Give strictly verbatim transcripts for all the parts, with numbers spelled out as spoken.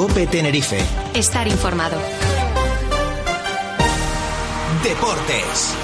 COPE Tenerife. Estar informado. Deportes.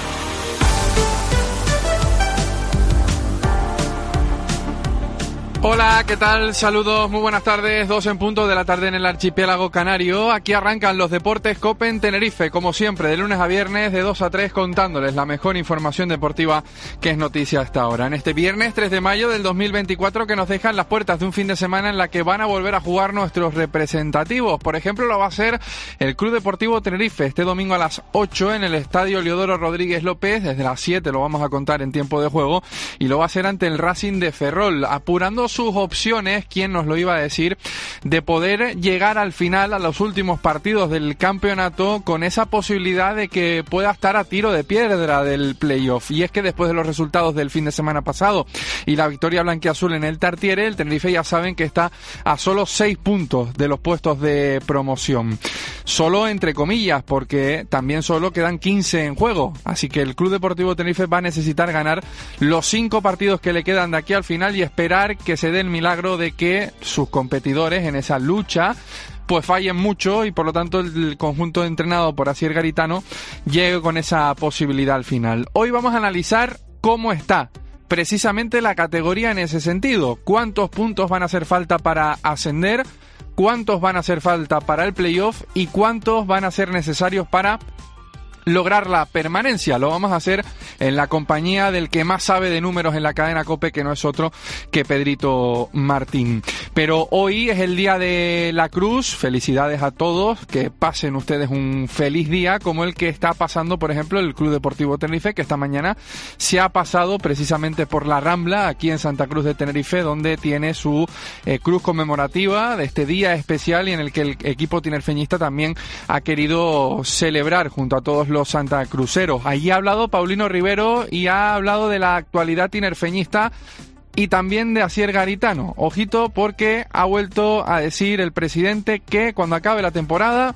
Hola, ¿qué tal? Saludos, muy buenas tardes, dos en punto de la tarde en el archipiélago canario. Aquí arrancan los deportes COPE en Tenerife, como siempre, de lunes a viernes, de dos a tres, contándoles la mejor información deportiva que es noticia hasta ahora. En este viernes tres de mayo del dos mil veinticuatro, que nos dejan las puertas de un fin de semana en la que van a volver a jugar nuestros representativos. Por ejemplo, lo va a hacer el Club Deportivo Tenerife este domingo a las ocho en el Estadio Leodoro Rodríguez López. Desde las siete lo vamos a contar en tiempo de juego, y lo va a hacer ante el Racing de Ferrol, apurando sus opciones, quién nos lo iba a decir, de poder llegar al final, a los últimos partidos del campeonato, con esa posibilidad de que pueda estar a tiro de piedra del playoff. Y es que después de los resultados del fin de semana pasado y la victoria blanquiazul en el Tartiere, el Tenerife ya saben que está a solo seis puntos de los puestos de promoción. Solo entre comillas, porque también solo quedan quince en juego. Así que el Club Deportivo Tenerife va a necesitar ganar los cinco partidos que le quedan de aquí al final y esperar que se dé el milagro de que sus competidores en esa lucha pues fallen mucho y por lo tanto el conjunto entrenado por Asier Garitano llegue con esa posibilidad al final. Hoy vamos a analizar cómo está precisamente la categoría en ese sentido. ¿Cuántos puntos van a hacer falta para ascender? ¿Cuántos van a hacer falta para el playoff? ¿Y cuántos van a ser necesarios para lograr la permanencia? Lo vamos a hacer en la compañía del que más sabe de números en la cadena COPE, que no es otro que Pedrito Martín. Pero hoy es el día de la Cruz. Felicidades a todos, que pasen ustedes un feliz día, como el que está pasando, por ejemplo, el Club Deportivo Tenerife, que esta mañana se ha pasado precisamente por la Rambla, aquí en Santa Cruz de Tenerife, donde tiene su eh, cruz conmemorativa de este día especial y en el que el equipo tinerfeñista también ha querido celebrar junto a todos los santacruceros. Allí ha hablado Paulino Rivero y ha hablado de la actualidad tinerfeñista y también de Asier Garitano. Ojito, porque ha vuelto a decir el presidente que cuando acabe la temporada,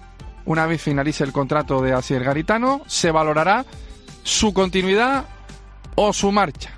una vez finalice el contrato de Asier Garitano, se valorará su continuidad o su marcha.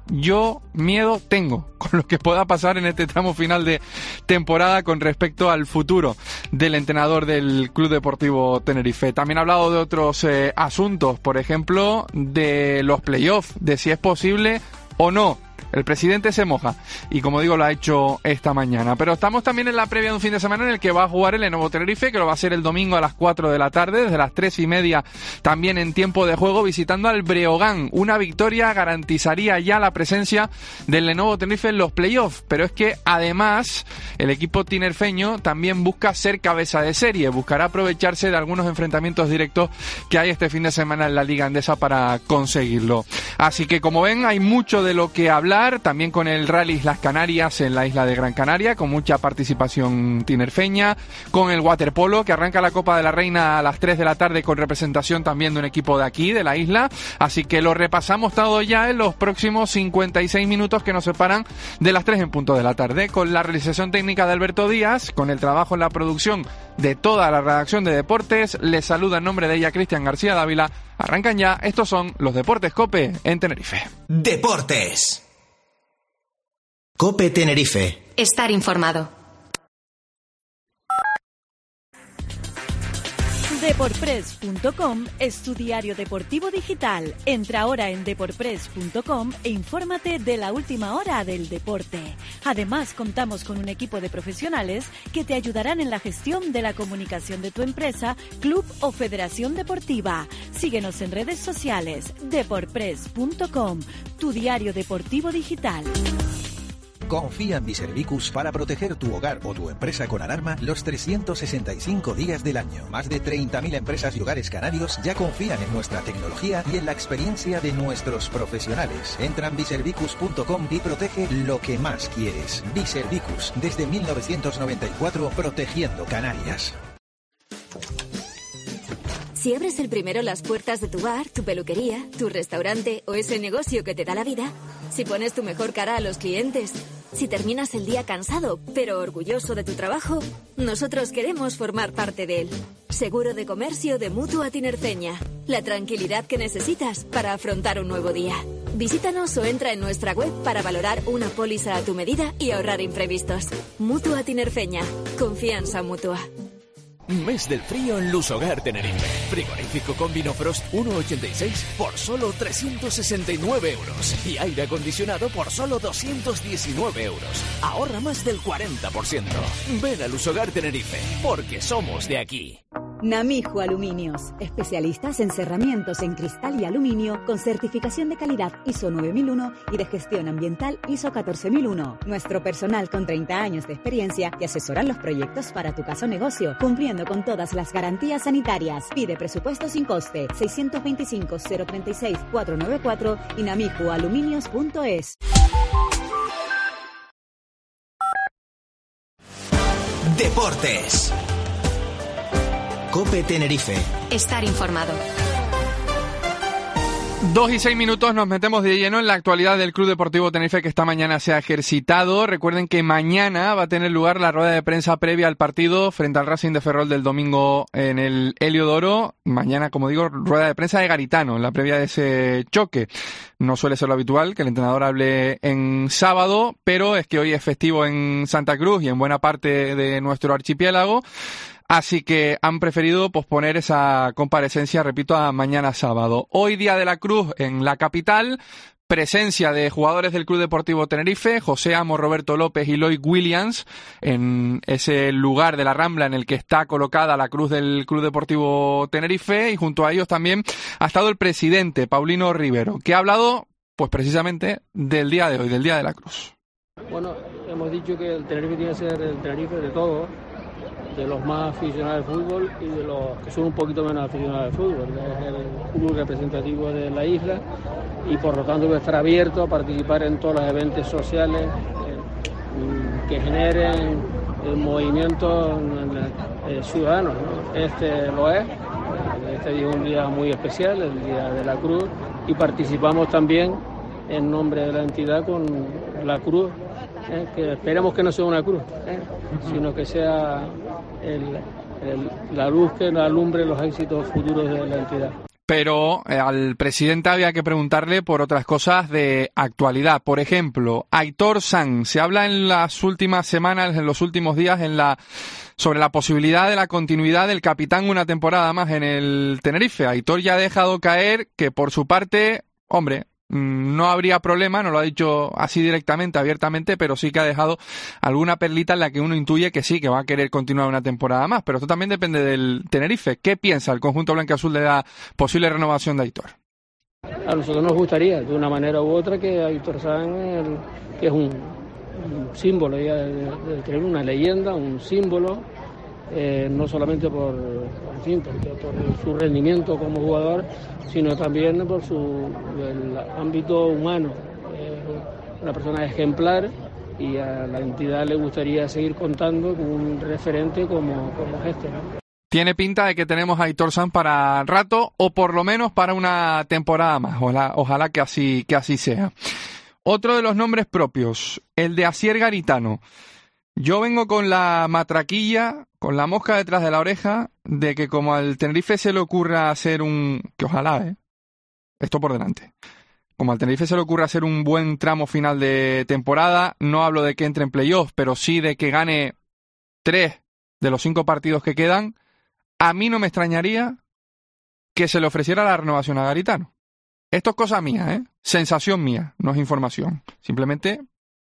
Yo miedo tengo con lo que pueda pasar en este tramo final de temporada con respecto al futuro del entrenador del Club Deportivo Tenerife. También ha hablado de otros eh, asuntos, por ejemplo, de los playoffs, de si es posible o no. El presidente se moja y, como digo, lo ha hecho esta mañana. Pero estamos también en la previa de un fin de semana en el que va a jugar el Lenovo Tenerife, que lo va a hacer el domingo a las cuatro de la tarde, desde las tres y media también en tiempo de juego, visitando al Breogán. Una victoria garantizaría ya la presencia del Lenovo Tenerife en los playoffs, pero es que además el equipo tinerfeño también busca ser cabeza de serie, buscará aprovecharse de algunos enfrentamientos directos que hay este fin de semana en la Liga Andesa para conseguirlo. Así que, como ven, hay mucho de lo que hablar, también con el Rally Islas Canarias en la isla de Gran Canaria, con mucha participación tinerfeña, con el waterpolo, que arranca la Copa de la Reina a las tres de la tarde con representación también de un equipo de aquí, de la isla. Así que lo repasamos todo ya en los próximos cincuenta y seis minutos que nos separan de las tres en punto de la tarde, con la realización técnica de Alberto Díaz, con el trabajo en la producción de toda la redacción de deportes. Les saluda en nombre de ella Cristian García Dávila. Arrancan ya, estos son los Deportes COPE en Tenerife. Deportes. COPE Tenerife. Estar informado. Deporpress punto com es tu diario deportivo digital. Entra ahora en deporpress punto com e infórmate de la última hora del deporte. Además, contamos con un equipo de profesionales que te ayudarán en la gestión de la comunicación de tu empresa, club o federación deportiva. Síguenos en redes sociales. Deporpress punto com, tu diario deportivo digital. Confía en Biservicus para proteger tu hogar o tu empresa con alarma los trescientos sesenta y cinco días del año. Más de treinta mil empresas y hogares canarios ya confían en nuestra tecnología y en la experiencia de nuestros profesionales. Entra en biservicus punto com y protege lo que más quieres. Biservicus, desde mil novecientos noventa y cuatro, protegiendo Canarias. Si abres el primero las puertas de tu bar, tu peluquería, tu restaurante o ese negocio que te da la vida, si pones tu mejor cara a los clientes, si terminas el día cansado pero orgulloso de tu trabajo, nosotros queremos formar parte de él. Seguro de comercio de Mutua Tinerfeña. La tranquilidad que necesitas para afrontar un nuevo día. Visítanos o entra en nuestra web para valorar una póliza a tu medida y ahorrar imprevistos. Mutua Tinerfeña. Confianza mutua. Mes del frío en Lusogar Tenerife. Frigorífico con Vinofrost uno coma ochenta y seis por solo trescientos sesenta y nueve euros. Y aire acondicionado por solo doscientos diecinueve euros. Ahorra más del cuarenta por ciento. Ven a Lusogar Tenerife, porque somos de aquí. Namijo Aluminios, especialistas en cerramientos en cristal y aluminio con certificación de calidad I S O nueve mil uno y de gestión ambiental I S O catorce mil uno. Nuestro personal con treinta años de experiencia te asesoran los proyectos para tu caso o negocio, cumpliendo con todas las garantías sanitarias. Pide presupuesto sin coste seiscientos veinticinco cero treinta y seis cuatrocientos noventa y cuatro y namijo aluminios punto es. Deportes. COPE Tenerife. Estar informado. Dos y seis minutos, nos metemos de lleno en la actualidad del Club Deportivo Tenerife, que esta mañana se ha ejercitado. Recuerden que mañana va a tener lugar la rueda de prensa previa al partido frente al Racing de Ferrol del domingo en el Heliodoro. Mañana, como digo, rueda de prensa de Garitano, en la previa de ese choque. No suele ser lo habitual que el entrenador hable en sábado, pero es que hoy es festivo en Santa Cruz y en buena parte de nuestro archipiélago. Así que han preferido posponer esa comparecencia, repito, a mañana sábado. Hoy, Día de la Cruz en la capital, presencia de jugadores del Club Deportivo Tenerife, José Amo, Roberto López y Lloyd Williams, en ese lugar de la Rambla en el que está colocada la cruz del Club Deportivo Tenerife, y junto a ellos también ha estado el presidente, Paulino Rivero, que ha hablado, pues precisamente, del día de hoy, del Día de la Cruz. Bueno, hemos dicho que el Tenerife tiene que ser el Tenerife de todos, de los más aficionados al fútbol y de los que son un poquito menos aficionados al fútbol. Es el club representativo de la isla y por lo tanto debe estar abierto a participar en todos los eventos sociales eh, que generen el movimiento eh, ciudadano, ¿no? Este lo es. Este día es un día muy especial, el Día de la Cruz, y participamos también en nombre de la entidad con la cruz. Eh, que esperemos que no sea una cruz, eh, sino que sea el, el, la luz que alumbre los éxitos futuros de la entidad. Pero eh, al presidente había que preguntarle por otras cosas de actualidad. Por ejemplo, Aitor Sanz. Se habla en las últimas semanas, en los últimos días, en la sobre la posibilidad de la continuidad del capitán una temporada más en el Tenerife. Aitor ya ha dejado caer que por su parte, hombre, no habría problema, no lo ha dicho así directamente, abiertamente, pero sí que ha dejado alguna perlita en la que uno intuye que sí, que va a querer continuar una temporada más. Pero esto también depende del Tenerife. ¿Qué piensa el conjunto blanquiazul de la posible renovación de Aitor? A nosotros nos gustaría, de una manera u otra, que Aitor Sanz, que es un, un símbolo ya de, de, de tener una leyenda, un símbolo, eh, no solamente por, en fin, por, por su rendimiento como jugador, sino también por su el ámbito humano. Eh, una persona ejemplar, y a la entidad le gustaría seguir contando con un referente como, como este, ¿no? Tiene pinta de que tenemos a Aitor Sanz para rato, o por lo menos para una temporada más. Ojalá, ojalá que así, que así sea. Otro de los nombres propios, el de Asier Garitano. Yo vengo con la matraquilla, con la mosca detrás de la oreja, de que como al Tenerife se le ocurra hacer un... que ojalá, ¿eh? Esto por delante. Como al Tenerife se le ocurra hacer un buen tramo final de temporada, no hablo de que entre en playoffs, pero sí de que gane tres de los cinco partidos que quedan, a mí no me extrañaría que se le ofreciera la renovación a Garitano. Esto es cosa mía, ¿eh? Sensación mía, no es información. Simplemente,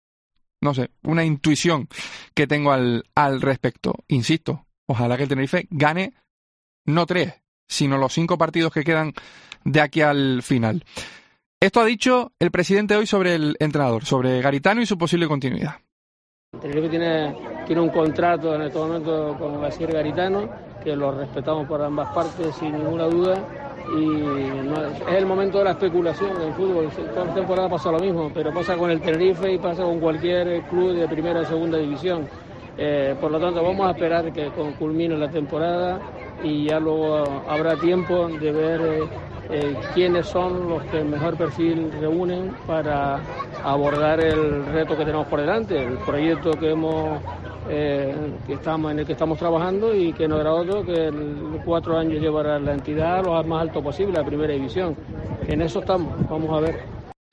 no sé, una intuición que tengo al, al respecto. Insisto, ojalá que el Tenerife gane no tres, sino los cinco partidos que quedan de aquí al final. Esto ha dicho el presidente hoy sobre el entrenador, sobre Garitano y su posible continuidad. El Tenerife tiene, tiene un contrato en este momento con Asier Garitano, que lo respetamos por ambas partes sin ninguna duda, y no, es el momento de la especulación del fútbol. Toda la temporada pasa lo mismo, pero pasa con el Tenerife y pasa con cualquier club de primera o segunda división. Eh, por lo tanto, vamos a esperar que culmine la temporada y ya luego habrá tiempo de ver eh, eh, quiénes son los que el mejor perfil reúnen para abordar el reto que tenemos por delante, el proyecto que hemos eh, que estamos en el que estamos trabajando, y que no era otro que en cuatro años llevar a la entidad lo más alto posible, a primera división. En eso estamos, vamos a ver.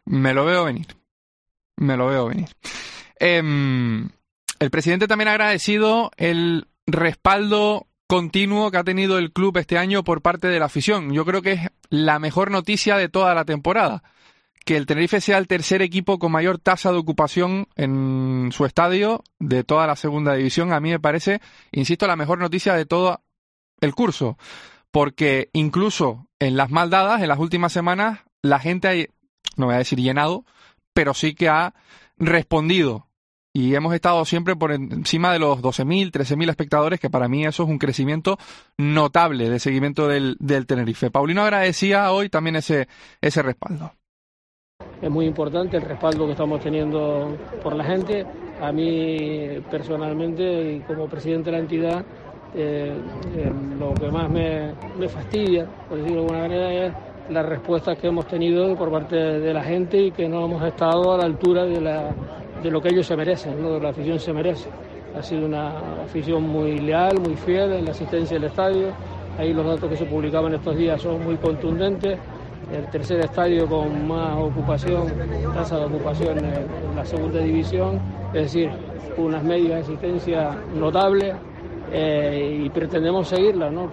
Me lo veo venir. Me lo veo venir. Eh, el presidente también ha agradecido el respaldo continuo que ha tenido el club este año por parte de la afición. Yo creo que es la mejor noticia de toda la temporada. Que el Tenerife sea el tercer equipo con mayor tasa de ocupación en su estadio de toda la segunda división, a mí me parece, insisto, la mejor noticia de todo el curso. Porque incluso en las mal dadas, en las últimas semanas, la gente ha, no voy a decir llenado, pero sí que ha respondido. Y hemos estado siempre por encima de los doce mil, trece mil espectadores, que para mí eso es un crecimiento notable de seguimiento del, del Tenerife. Paulino agradecía hoy también ese, ese respaldo. Es muy importante el respaldo que estamos teniendo por la gente. A mí personalmente y como presidente de la entidad, eh, eh, lo que más me, me fastidia, por decirlo de alguna manera, es las respuestas que hemos tenido por parte de la gente y que no hemos estado a la altura de, la, de lo que ellos se merecen, ¿no? De la afición se merece. Ha sido una afición muy leal, muy fiel en la asistencia del estadio. Ahí los datos que se publicaban estos días son muy contundentes. El tercer estadio con más ocupación, tasa de ocupación en la segunda división, es decir, unas medias de asistencia notables eh, y pretendemos seguirla, ¿no?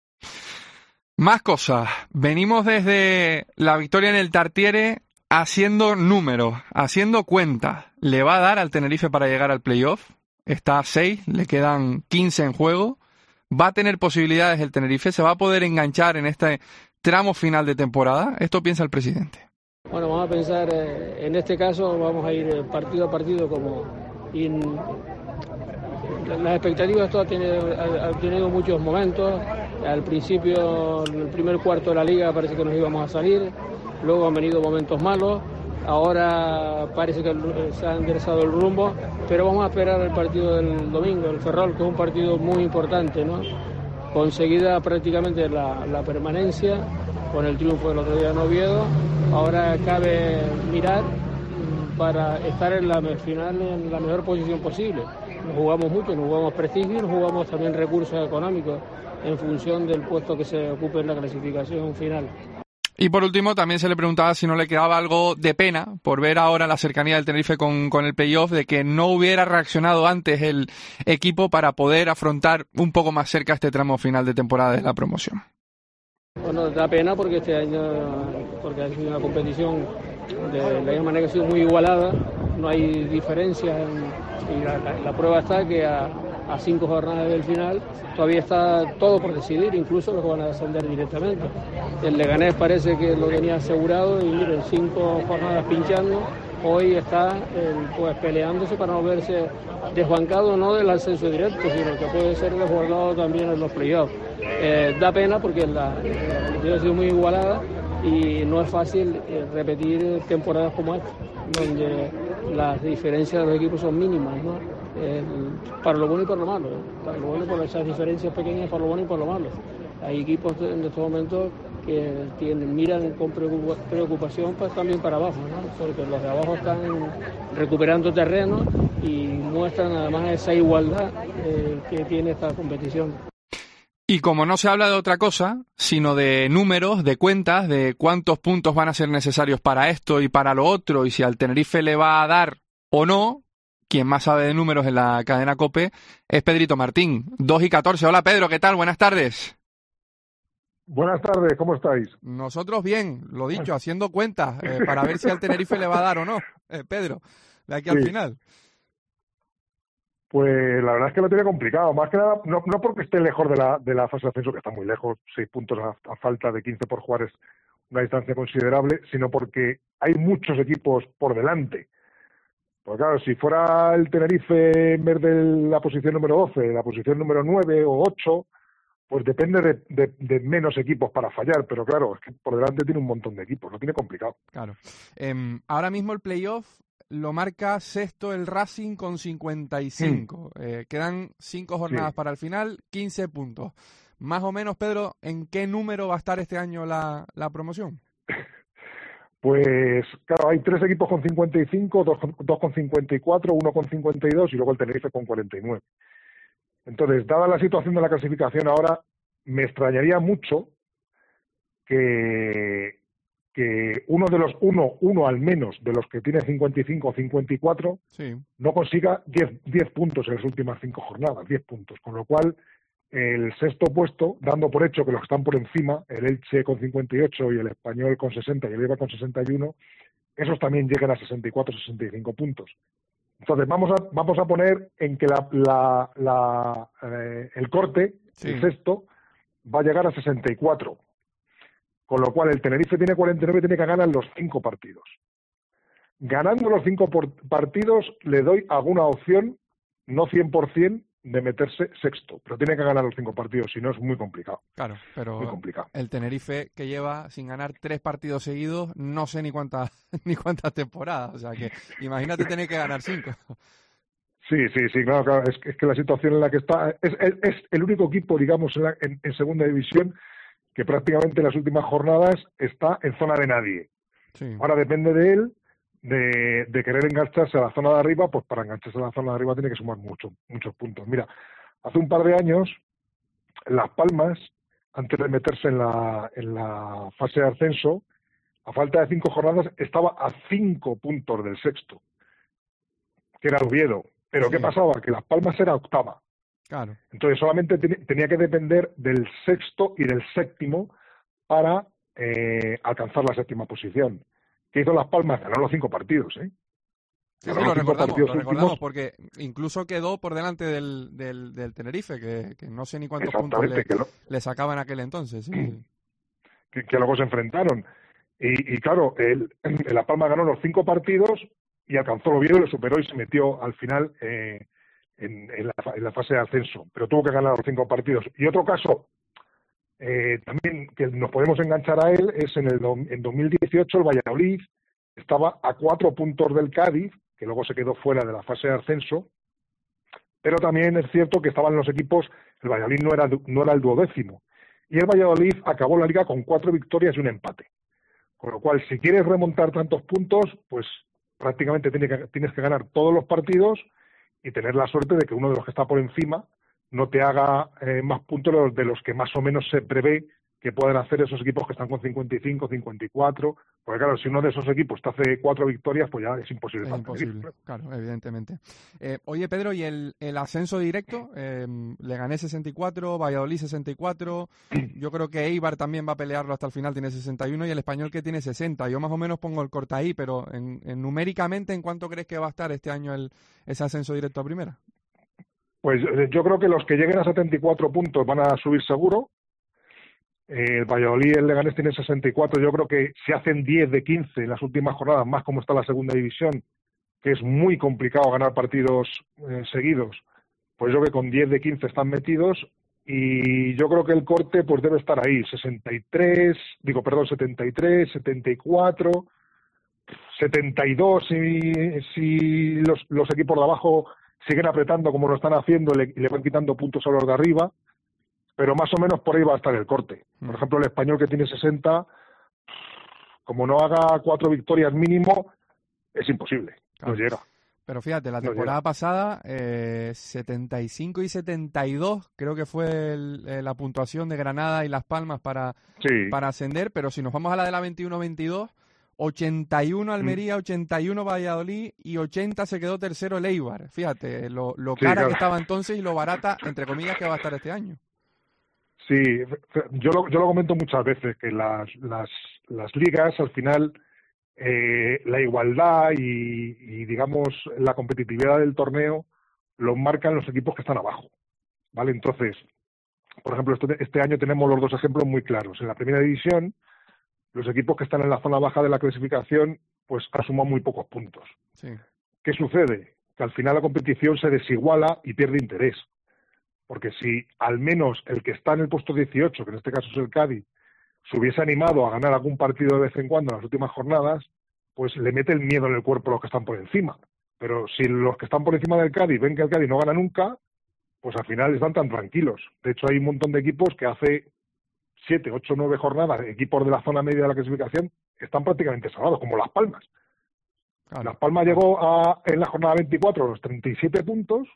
Más cosas. Venimos desde la victoria en el Tartiere haciendo números, haciendo cuentas. ¿Le va a dar al Tenerife para llegar al playoff? Está a seis, le quedan quince en juego. ¿Va a tener posibilidades el Tenerife? ¿Se va a poder enganchar en este tramo final de temporada? Esto piensa el presidente. Bueno, vamos a pensar, eh, en este caso vamos a ir partido a partido como... In... Las expectativas todas han tenido muchos momentos. Al principio, en el primer cuarto de la liga parece que nos íbamos a salir, luego han venido momentos malos, ahora parece que se ha enderezado el rumbo, pero vamos a esperar el partido del domingo, el Ferrol, que es un partido muy importante, ¿no? Conseguida prácticamente la, la permanencia con el triunfo del otro día en Oviedo. Ahora cabe mirar para estar en la final en la mejor posición posible. Nos jugamos mucho, nos jugamos prestigio, nos jugamos también recursos económicos en función del puesto que se ocupe en la clasificación final. Y por último, también se le preguntaba si no le quedaba algo de pena por ver ahora la cercanía del Tenerife con, con el playoff, de que no hubiera reaccionado antes el equipo para poder afrontar un poco más cerca este tramo final de temporada de la promoción. Bueno, da pena porque este año, porque ha sido una competición de la misma manera que ha sido muy igualada, no hay diferencia en, y la, la, la prueba está que a, a cinco jornadas del final todavía está todo por decidir, incluso los que van a descender directamente. El Leganés parece que lo tenía asegurado y miren, cinco jornadas pinchando, hoy está eh, pues peleándose para no verse desbancado no del ascenso directo, sino que puede ser desbordado también en los playoffs. Eh, da pena porque la, la competición ha sido muy igualada y no es fácil eh, repetir temporadas como esta, donde las diferencias de los equipos son mínimas, ¿no? Eh, para lo bueno y para lo malo, ¿eh? Para lo bueno y por esas diferencias pequeñas, para lo bueno y por lo malo. Hay equipos en estos momentos que tienen, miran con preocupación pues, también para abajo, ¿no? Porque los de abajo están recuperando terreno y muestran además esa igualdad eh, que tiene esta competición. Y como no se habla de otra cosa, sino de números, de cuentas, de cuántos puntos van a ser necesarios para esto y para lo otro, y si al Tenerife le va a dar o no, quien más sabe de números en la cadena COPE es Pedrito Martín. dos y catorce. Hola Pedro, ¿qué tal? Buenas tardes. Buenas tardes, ¿cómo estáis? Nosotros bien, lo dicho, haciendo cuentas eh, para ver si al Tenerife le va a dar o no, eh, Pedro, de aquí al sí. final. Pues la verdad es que lo tiene complicado, más que nada, no, no porque esté lejos de la, de la fase de ascenso, que está muy lejos, seis puntos a, a falta de quince por jugar es una distancia considerable, sino porque hay muchos equipos por delante. Pues claro, si fuera el Tenerife en vez de la posición número doce, la posición número nueve o ocho, pues depende de, de, de menos equipos para fallar, pero claro, es que por delante tiene un montón de equipos, lo tiene complicado. Claro. Eh, ahora mismo el playoff lo marca sexto el Racing con cincuenta y cinco. Mm. Eh, quedan cinco jornadas sí. para el final, quince puntos. Más o menos, Pedro, ¿en qué número va a estar este año la, la promoción? Pues, claro, hay tres equipos con cincuenta y cinco, dos, dos con cincuenta y cuatro, uno con cincuenta y dos y luego el Tenerife con cuarenta y nueve. Entonces, dada la situación de la clasificación ahora, me extrañaría mucho que... que uno de los uno, uno al menos de los que tiene cincuenta y cinco o cincuenta y cuatro sí. no consiga diez puntos en las últimas cinco jornadas, diez puntos, con lo cual el sexto puesto, dando por hecho que los que están por encima, el Elche con cincuenta y ocho y el Español con sesenta y el Eibar con sesenta y uno, esos también llegan a sesenta y cuatro, sesenta y cinco puntos. Entonces vamos a vamos a poner en que la, la, la eh, el corte, sí. el sexto, va a llegar a sesenta y cuatro. Con lo cual el Tenerife tiene cuarenta y nueve y tiene que ganar los cinco partidos. Ganando los cinco por partidos le doy alguna opción, no cien por ciento, de meterse sexto, pero tiene que ganar los cinco partidos, si no es muy complicado. Claro, pero muy complicado. El Tenerife que lleva sin ganar tres partidos seguidos, no sé ni cuántas ni cuántas temporadas, o sea que imagínate tener que ganar cinco. Sí, sí, sí, claro, claro. Es, que, es que la situación en la que está, es, es, es el único equipo, digamos, en, la, en, en segunda división que prácticamente en las últimas jornadas está en zona de nadie. Sí. Ahora depende de él de, de querer engancharse a la zona de arriba, pues para engancharse a la zona de arriba tiene que sumar mucho, muchos puntos. Mira, hace un par de años, Las Palmas, antes de meterse en la, en la fase de ascenso, a falta de cinco jornadas, estaba a cinco puntos del sexto, que era Oviedo. Pero sí. ¿Qué pasaba? Que Las Palmas era octava. Claro. Entonces solamente ten, tenía que depender del sexto y del séptimo para eh, alcanzar la séptima posición. ¿Qué hizo Las Palmas? Ganó los cinco partidos, ¿eh? Sí, sí, lo recordamos, lo recordamos porque incluso quedó por delante del, del, del Tenerife, que, que no sé ni cuántos puntos le, lo, le sacaba en aquel entonces. Sí. Que, que luego se enfrentaron. Y, y claro, el, el La Palma ganó los cinco partidos y alcanzó el Oviedo, lo superó y se metió al final eh, en, en, la, en la fase de ascenso. Pero tuvo que ganar los cinco partidos. Y otro caso eh, también que nos podemos enganchar a él es en el en dos mil dieciocho el Valladolid estaba a cuatro puntos del Cádiz, que luego se quedó fuera de la fase de ascenso, pero también es cierto que estaban los equipos, el Valladolid no era, no era el duodécimo, y el Valladolid acabó la liga con cuatro victorias y un empate. Con lo cual, si quieres remontar tantos puntos, pues prácticamente tienes que, tienes que ganar todos los partidos y tener la suerte de que uno de los que está por encima no te haga eh, más puntos de los que más o menos se prevé que pueden hacer esos equipos que están con cincuenta y cinco, cincuenta y cuatro, porque claro, si uno de esos equipos te hace cuatro victorias, pues ya es imposible. Es imposible, claro, evidentemente. Eh, oye, Pedro, ¿y el, el ascenso directo? Eh, le gané sesenta y cuatro, Valladolid sesenta y cuatro, yo creo que Eibar también va a pelearlo hasta el final, tiene sesenta y uno, y el Español que tiene sesenta. Yo más o menos pongo el corte ahí, pero en, en numéricamente, ¿en cuánto crees que va a estar este año el, ese ascenso directo a primera? Pues yo creo que los que lleguen a setenta y cuatro puntos van a subir seguro. El Valladolid y el Leganés tienen sesenta y cuatro. Yo creo que si hacen diez de quince en las últimas jornadas, más como está la segunda división, que es muy complicado ganar partidos eh, seguidos, pues yo creo que con diez de quince están metidos. Y yo creo que el corte pues debe estar ahí, sesenta y tres, digo, perdón, setenta y tres, setenta y cuatro, setenta y dos si, si los, los equipos de abajo siguen apretando como lo están haciendo y le, y le van quitando puntos a los de arriba. Pero más o menos por ahí va a estar el corte. Por ejemplo, el Español que tiene sesenta, como no haga cuatro victorias mínimo, es imposible, claro. No llega. Pero fíjate, la temporada no pasada, eh, setenta y cinco y setenta y dos, creo que fue el, eh, la puntuación de Granada y Las Palmas para, sí. para ascender, pero si nos vamos a la de la veintiuno veintidós, ochenta y uno Almería, mm. ochenta y uno Valladolid y ochenta se quedó tercero el Eibar. Fíjate, lo, lo sí, cara claro. que estaba entonces y lo barata, entre comillas, que va a estar este año. Sí, yo lo, yo lo comento muchas veces, que las, las, las ligas, al final, eh, la igualdad y, y, digamos, la competitividad del torneo lo marcan los equipos que están abajo, ¿vale? Entonces, por ejemplo, este, este año tenemos los dos ejemplos muy claros. En la primera división, los equipos que están en la zona baja de la clasificación, pues asuman muy pocos puntos. Sí. ¿Qué sucede? Que al final la competición se desiguala y pierde interés. Porque si al menos el que está en el puesto dieciocho, que en este caso es el Cádiz, se hubiese animado a ganar algún partido de vez en cuando en las últimas jornadas, pues le mete el miedo en el cuerpo a los que están por encima. Pero si los que están por encima del Cádiz ven que el Cádiz no gana nunca, pues al final están tan tranquilos. De hecho, hay un montón de equipos que hace siete, ocho, nueve jornadas, equipos de la zona media de la clasificación, están prácticamente salvados, como Las Palmas. Claro. Las Palmas llegó a, en la jornada veinticuatro a los treinta y siete puntos,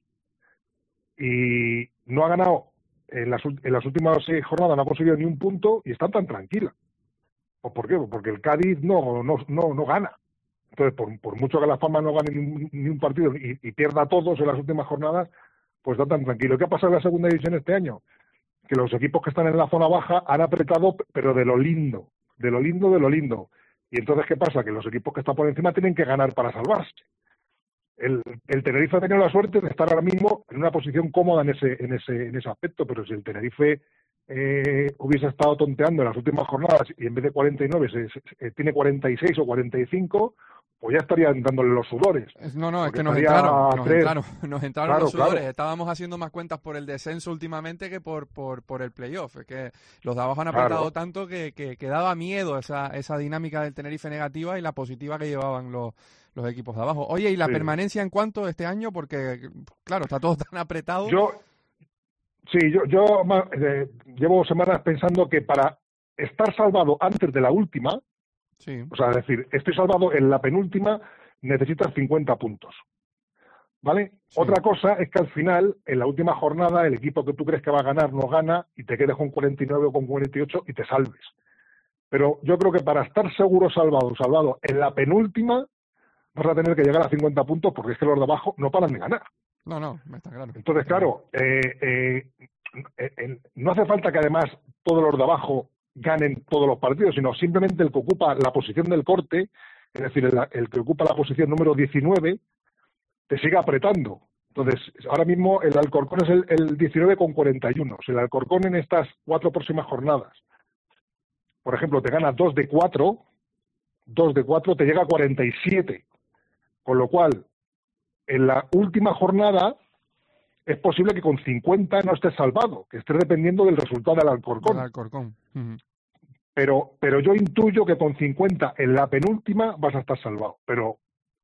y no ha ganado en las, en las últimas seis jornadas, no ha conseguido ni un punto y están tan tranquilas. ¿Pues por qué? Porque el Cádiz no, no, no, no gana. Entonces, por, por mucho que Las Palmas no gane ni un, ni un partido y, y pierda todos en las últimas jornadas, pues está tan tranquilo. ¿Qué ha pasado en la segunda división este año? Que los equipos que están en la zona baja han apretado, pero de lo lindo, de lo lindo, de lo lindo. Y entonces, ¿qué pasa? Que los equipos que están por encima tienen que ganar para salvarse. El, el Tenerife ha tenido la suerte de estar ahora mismo en una posición cómoda en ese, en ese, en ese aspecto, pero si el Tenerife eh, hubiese estado tonteando en las últimas jornadas y en vez de cuarenta y nueve se, se, se, tiene cuarenta y seis o cuarenta y cinco, pues ya estarían dándole los sudores. No, no, es que nos entraron, nos entraron, nos entraron claro, los sudores. Claro. Estábamos haciendo más cuentas por el descenso últimamente que por por, por el playoff. Es que los de abajo han apretado claro. tanto que, que, que daba miedo esa, esa dinámica del Tenerife negativa y la positiva que llevaban los, los equipos de abajo. Oye, ¿y la sí. permanencia en cuánto este año? Porque, claro, está todo tan apretado. Yo, sí, yo, yo eh, llevo semanas pensando que para estar salvado antes de la última, sí. o sea, es decir, estoy salvado en la penúltima, necesitas cincuenta puntos, ¿vale? Sí. Otra cosa es que al final, en la última jornada, el equipo que tú crees que va a ganar no gana y te quedes con cuarenta y nueve o con cuarenta y ocho y te salves. Pero yo creo que para estar seguro salvado, salvado en la penúltima, vas a tener que llegar a cincuenta puntos porque es que los de abajo no paran de ganar. No, no, está claro. Entonces, claro, eh, eh, eh, eh, no hace falta que además todos los de abajo ganen todos los partidos, sino simplemente el que ocupa la posición del corte, es decir, el, el que ocupa la posición número diecinueve, te sigue apretando. Entonces, ahora mismo el Alcorcón es el, el diecinueve con cuarenta y uno. Si el Alcorcón en estas cuatro próximas jornadas, por ejemplo, te gana dos de cuatro, dos de cuatro, te llega a cuarenta y siete. Con lo cual, en la última jornada es posible que con cincuenta no estés salvado, que estés dependiendo del resultado del Alcorcón. El Alcorcón. Uh-huh. Pero, pero yo intuyo que con cincuenta en la penúltima vas a estar salvado. Pero,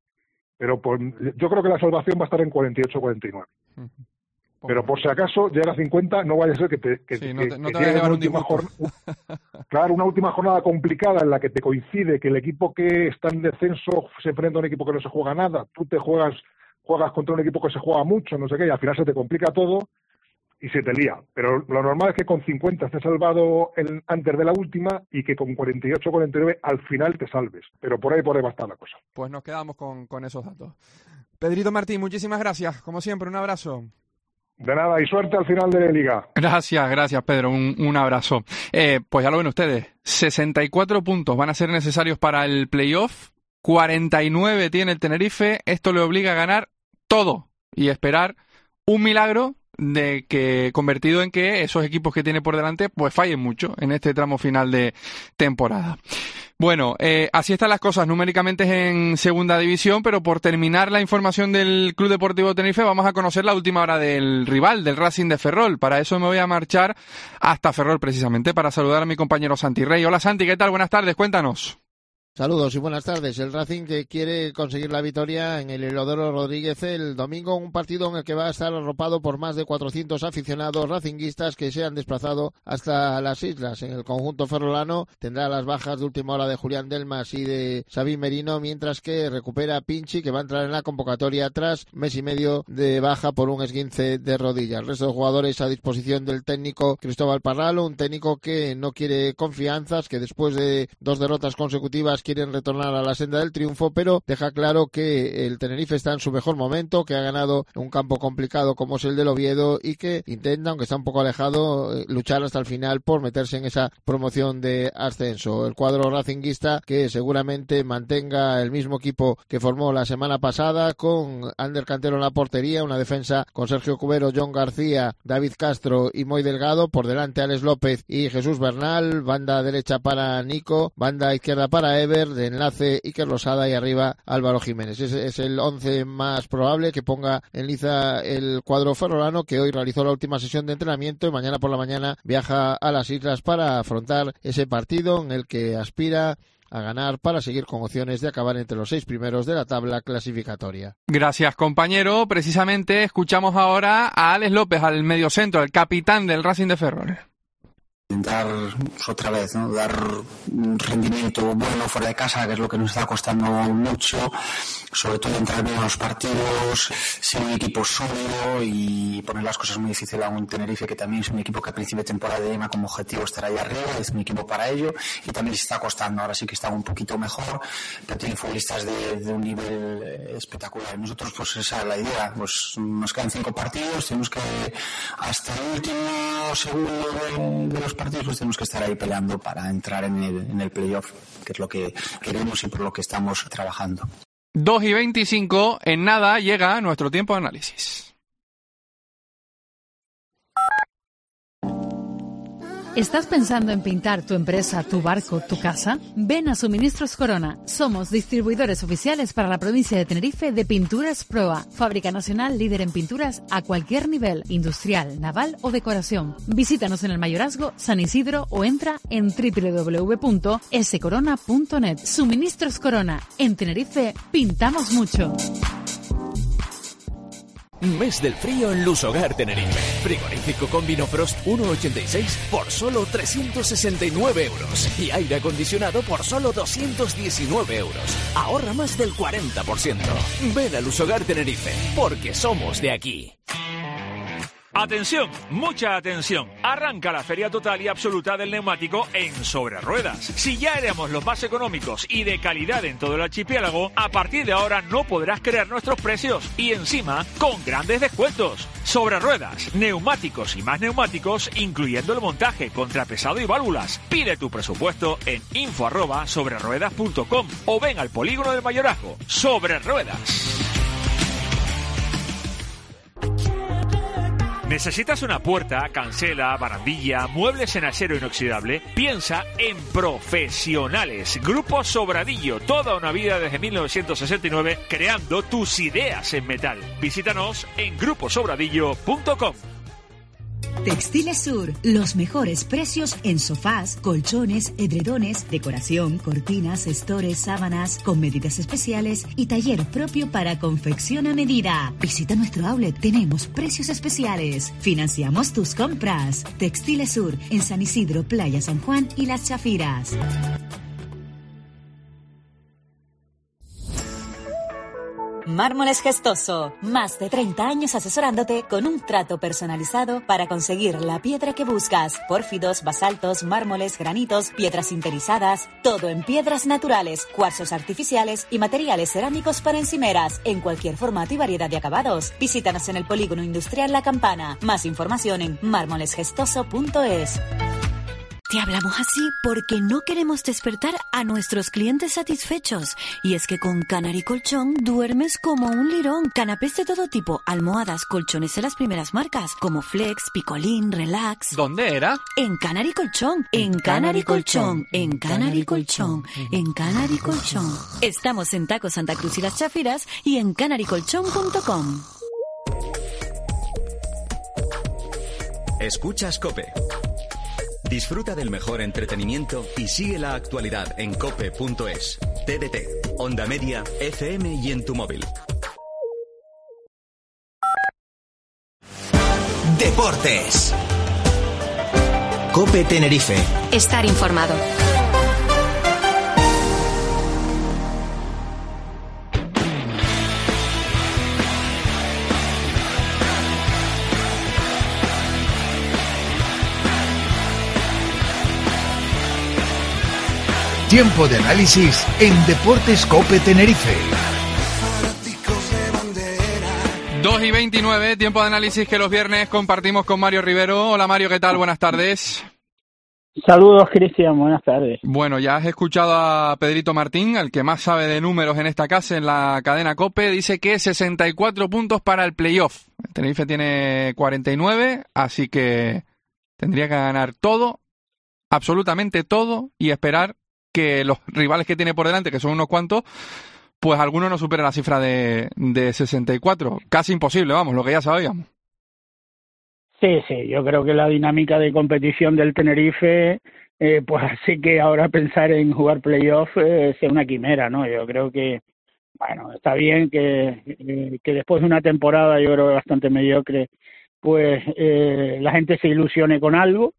pero por, yo creo que la salvación va a estar en cuarenta y ocho cuarenta y nueve. Uh-huh. Pero por si acaso llega a cincuenta, no vaya a ser que te, que, sí, que, no te, no que te vaya a llevar un última jornada, claro, una última jornada complicada en la que te coincide que el equipo que está en descenso se enfrenta a un equipo que no se juega nada, tú te juegas juegas contra un equipo que se juega mucho, no sé qué, y al final se te complica todo y se te lía. Pero lo normal es que con cincuenta estés salvado el, antes de la última y que con cuarenta y ocho cuarenta y nueve al final te salves. Pero por ahí por ahí va a estar la cosa. Pues nos quedamos con, con esos datos. Pedrito Martín, muchísimas gracias. Como siempre, un abrazo. De nada, y suerte al final de la Liga. Gracias, gracias Pedro, un, un abrazo. Eh, pues ya lo ven ustedes, sesenta y cuatro puntos van a ser necesarios para el playoff, cuarenta y nueve tiene el Tenerife, esto le obliga a ganar todo y esperar un milagro de que convertido en que esos equipos que tiene por delante pues fallen mucho en este tramo final de temporada. Bueno, eh, así están las cosas numéricamente en segunda división, pero por terminar la información del Club Deportivo Tenerife vamos a conocer la última hora del rival, del Racing de Ferrol. Para eso me voy a marchar hasta Ferrol precisamente para saludar a mi compañero Santi Rey. Hola Santi, ¿qué tal? Buenas tardes, cuéntanos. Saludos y buenas tardes. El Racing que quiere conseguir la victoria en el Heliodoro Rodríguez el domingo, un partido en el que va a estar arropado por más de cuatrocientos aficionados racinguistas que se han desplazado hasta las islas. En el conjunto ferrolano tendrá las bajas de última hora de Julián Delmas y de Xavi Merino, mientras que recupera Pinchi, que va a entrar en la convocatoria tras mes y medio de baja por un esguince de rodilla. El resto de jugadores a disposición del técnico Cristóbal Parralo, un técnico que no quiere confianzas, que después de dos derrotas consecutivas quieren retornar a la senda del triunfo, pero deja claro que el Tenerife está en su mejor momento, que ha ganado un campo complicado como es el del Oviedo y que intenta, aunque está un poco alejado, luchar hasta el final por meterse en esa promoción de ascenso. El cuadro racinguista que seguramente mantenga el mismo equipo que formó la semana pasada, con Ander Cantero en la portería, una defensa con Sergio Cubero, John García, David Castro y Moy Delgado, por delante Alex López y Jesús Bernal, banda derecha para Nico, banda izquierda para Ever, de enlace Iker Losada y arriba Álvaro Jiménez. Ese es el once más probable que ponga en liza el cuadro ferrolano, que hoy realizó la última sesión de entrenamiento y mañana por la mañana viaja a las islas para afrontar ese partido en el que aspira a ganar para seguir con opciones de acabar entre los seis primeros de la tabla clasificatoria. Gracias, compañero. Precisamente escuchamos ahora a Alex López, al mediocentro, el capitán del Racing de Ferrol. intentar pues, otra vez, ¿no? Dar un rendimiento bueno fuera de casa, que es lo que nos está costando mucho, sobre todo entrar bien en los partidos, ser un equipo sólido y poner las cosas muy difíciles a un Tenerife, que también es un equipo que a principio de temporada lleva como objetivo estar ahí arriba, es un equipo para ello, y también se está costando. Ahora sí que está un poquito mejor, pero tiene futbolistas de, de un nivel espectacular. Nosotros, pues esa es la idea, pues nos quedan cinco partidos, tenemos que hasta el último segundo de, de los partidos pues tenemos que estar ahí peleando para entrar en el, en el playoff, que es lo que queremos y por lo que estamos trabajando. dos y veinticinco, en nada llega nuestro tiempo de análisis. ¿Estás pensando en pintar tu empresa, tu barco, tu casa? Ven a Suministros Corona. Somos distribuidores oficiales para la provincia de Tenerife de Pinturas Proa. Fábrica nacional líder en pinturas a cualquier nivel, industrial, naval o decoración. Visítanos en el Mayorazgo, San Isidro o entra en doble u doble u doble u punto ese corona punto net. Suministros Corona. En Tenerife pintamos mucho. Mes del frío en Lusogar Tenerife. Frigorífico con Vinofrost uno ochenta y seis por solo trescientos sesenta y nueve euros. Y aire acondicionado por solo doscientos diecinueve euros. Ahorra más del cuarenta por ciento. Ven a Lusogar Tenerife, porque somos de aquí. Atención, mucha atención. Arranca la feria total y absoluta del neumático en Sobre Ruedas. Si ya éramos los más económicos y de calidad en todo el archipiélago, a partir de ahora no podrás creer nuestros precios y encima con grandes descuentos. Sobre Ruedas, neumáticos y más neumáticos, incluyendo el montaje, contrapesado y válvulas. Pide tu presupuesto en info arroba sobre ruedas punto com o ven al polígono del Mayorazgo. Sobre Ruedas. ¿Necesitas una puerta, cancela, barandilla, muebles en acero inoxidable? Piensa en Profesionales. Grupo Sobradillo, toda una vida desde mil novecientos sesenta y nueve creando tus ideas en metal. Visítanos en grupo sobradillo punto com. Textiles Sur, los mejores precios en sofás, colchones, edredones, decoración, cortinas, estores, sábanas, con medidas especiales y taller propio para confección a medida. Visita nuestro outlet, tenemos precios especiales. Financiamos tus compras. Textiles Sur, en San Isidro, Playa San Juan y Las Chafiras. Mármoles Gestoso, más de treinta años asesorándote con un trato personalizado para conseguir la piedra que buscas. Pórfidos, basaltos, mármoles, granitos, piedras sinterizadas, todo en piedras naturales, cuarzos artificiales y materiales cerámicos para encimeras, en cualquier formato y variedad de acabados. Visítanos en el Polígono Industrial La Campana. Más información en mármoles gestoso punto es. Te hablamos así porque no queremos despertar a nuestros clientes satisfechos. Y es que con Canary Colchón duermes como un lirón. Canapés de todo tipo, almohadas, colchones de las primeras marcas, como Flex, Picolín, Relax. ¿Dónde era? En Canary Colchón, en Canary Colchón, en Canary Colchón, en Canary Colchón. Estamos en Taco Santa Cruz y Las Chafiras y en canary colchón punto com. Escuchas COPE. Disfruta del mejor entretenimiento y sigue la actualidad en cope punto es, T D T, Onda Media, F M y en tu móvil. Deportes. COPE Tenerife. Estar informado. Tiempo de análisis en Deportes COPE Tenerife. dos y veintinueve, tiempo de análisis que los viernes compartimos con Mario Rivero. Hola Mario, ¿qué tal? Buenas tardes. Saludos, Cristian, buenas tardes. Bueno, ya has escuchado a Pedrito Martín, el que más sabe de números en esta casa, en la cadena COPE. Dice que sesenta y cuatro puntos para el playoff. El Tenerife tiene cuarenta y nueve, así que tendría que ganar todo, absolutamente todo, y esperar que los rivales que tiene por delante, que son unos cuantos, pues algunos no superen la cifra de, de sesenta y cuatro. Casi imposible, vamos, lo que ya sabíamos. Sí, sí, yo creo que la dinámica de competición del Tenerife, eh, pues así que ahora pensar en jugar playoff eh, sea una quimera, ¿no? Yo creo que, bueno, está bien que, eh, que después de una temporada, yo creo bastante mediocre, pues eh, la gente se ilusione con algo.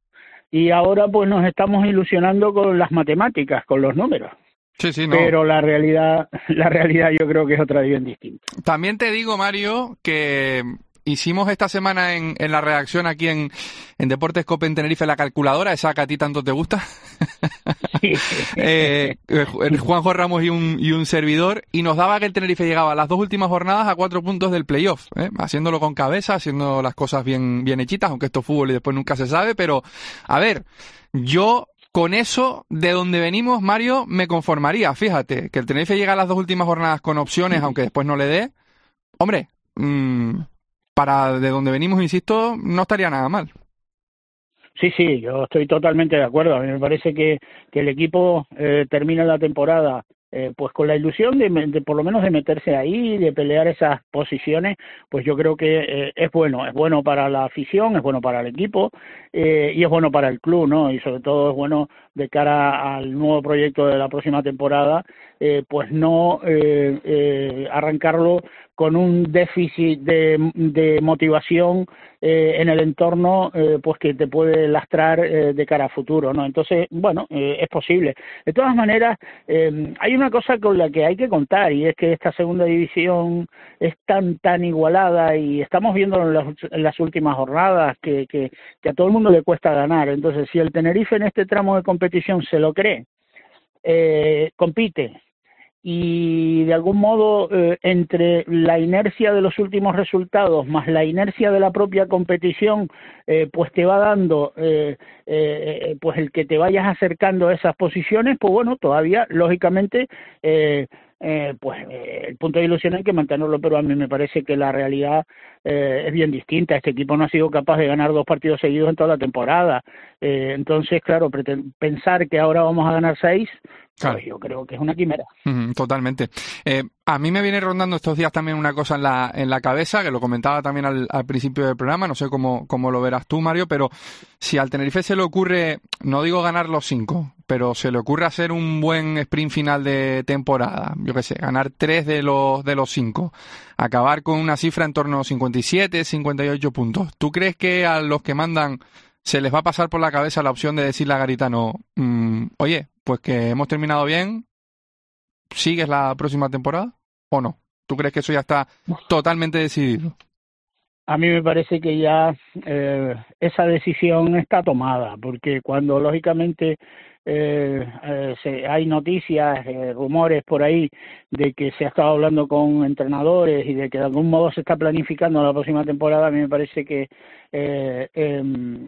y ahora pues nos estamos ilusionando con las matemáticas, con los números. Sí, sí, no. Pero la realidad, la realidad yo creo que es otra bien distinta. También te digo, Mario, que hicimos esta semana en, en la redacción aquí en, en Deportes Cope en Tenerife la calculadora, esa que a ti tanto te gusta. Sí. eh, Juanjo Ramos y un, y un servidor, y nos daba que el Tenerife llegaba a las dos últimas jornadas a cuatro puntos del playoff, ¿eh? Haciéndolo con cabeza, haciendo las cosas bien, bien hechitas, aunque esto es fútbol y después nunca se sabe, pero a ver, yo... Con eso, de donde venimos, Mario, me conformaría. Fíjate, que el Tenerife llega a las dos últimas jornadas con opciones, aunque después no le dé. Hombre, mmm, para de donde venimos, insisto, no estaría nada mal. Sí, sí, yo estoy totalmente de acuerdo. A mí me parece que, que el equipo eh, termina la temporada eh, pues con la ilusión de, de por lo menos de meterse ahí, de pelear esas posiciones. Pues yo creo que eh, es bueno, es bueno para la afición, es bueno para el equipo eh, y es bueno para el club, ¿no? Y sobre todo es bueno de cara al nuevo proyecto de la próxima temporada, eh, pues no eh, eh, arrancarlo con un déficit de, de motivación eh, en el entorno, eh, pues que te puede lastrar eh, de cara a futuro, ¿no? Entonces, bueno, eh, es posible. De todas maneras, eh, hay una cosa con la que hay que contar, y es que esta segunda división es tan, tan igualada, y estamos viendo en las, en las últimas jornadas que, que, que a todo el mundo le cuesta ganar. Entonces, si el Tenerife en este tramo de competición se lo cree, eh, compite, y de algún modo eh, entre la inercia de los últimos resultados más la inercia de la propia competición, eh, pues te va dando eh, eh, pues el que te vayas acercando a esas posiciones, pues bueno, todavía lógicamente eh, eh, pues eh, el punto de ilusión hay que mantenerlo, pero a mí me parece que la realidad eh, es bien distinta. Este equipo no ha sido capaz de ganar dos partidos seguidos en toda la temporada, eh, entonces claro, pensar que ahora vamos a ganar seis, claro, pues yo creo que es una quimera. Mm, totalmente. Eh, a mí me viene rondando estos días también una cosa en la en la cabeza, que lo comentaba también al, al principio del programa, no sé cómo, cómo lo verás tú, Mario, pero si al Tenerife se le ocurre, no digo ganar los cinco, pero se le ocurre hacer un buen sprint final de temporada, yo qué sé, ganar tres de los de los cinco, acabar con una cifra en torno a cincuenta y siete, cincuenta y ocho puntos, ¿tú crees que a los que mandan se les va a pasar por la cabeza la opción de decirle a Garitano, mmm, oye, pues que hemos terminado bien, ¿sigues la próxima temporada o no? ¿Tú crees que eso ya está totalmente decidido? A mí me parece que ya eh, esa decisión está tomada, porque cuando lógicamente eh, eh, se, hay noticias, eh, rumores por ahí de que se ha estado hablando con entrenadores y de que de algún modo se está planificando la próxima temporada, a mí me parece que eh, eh,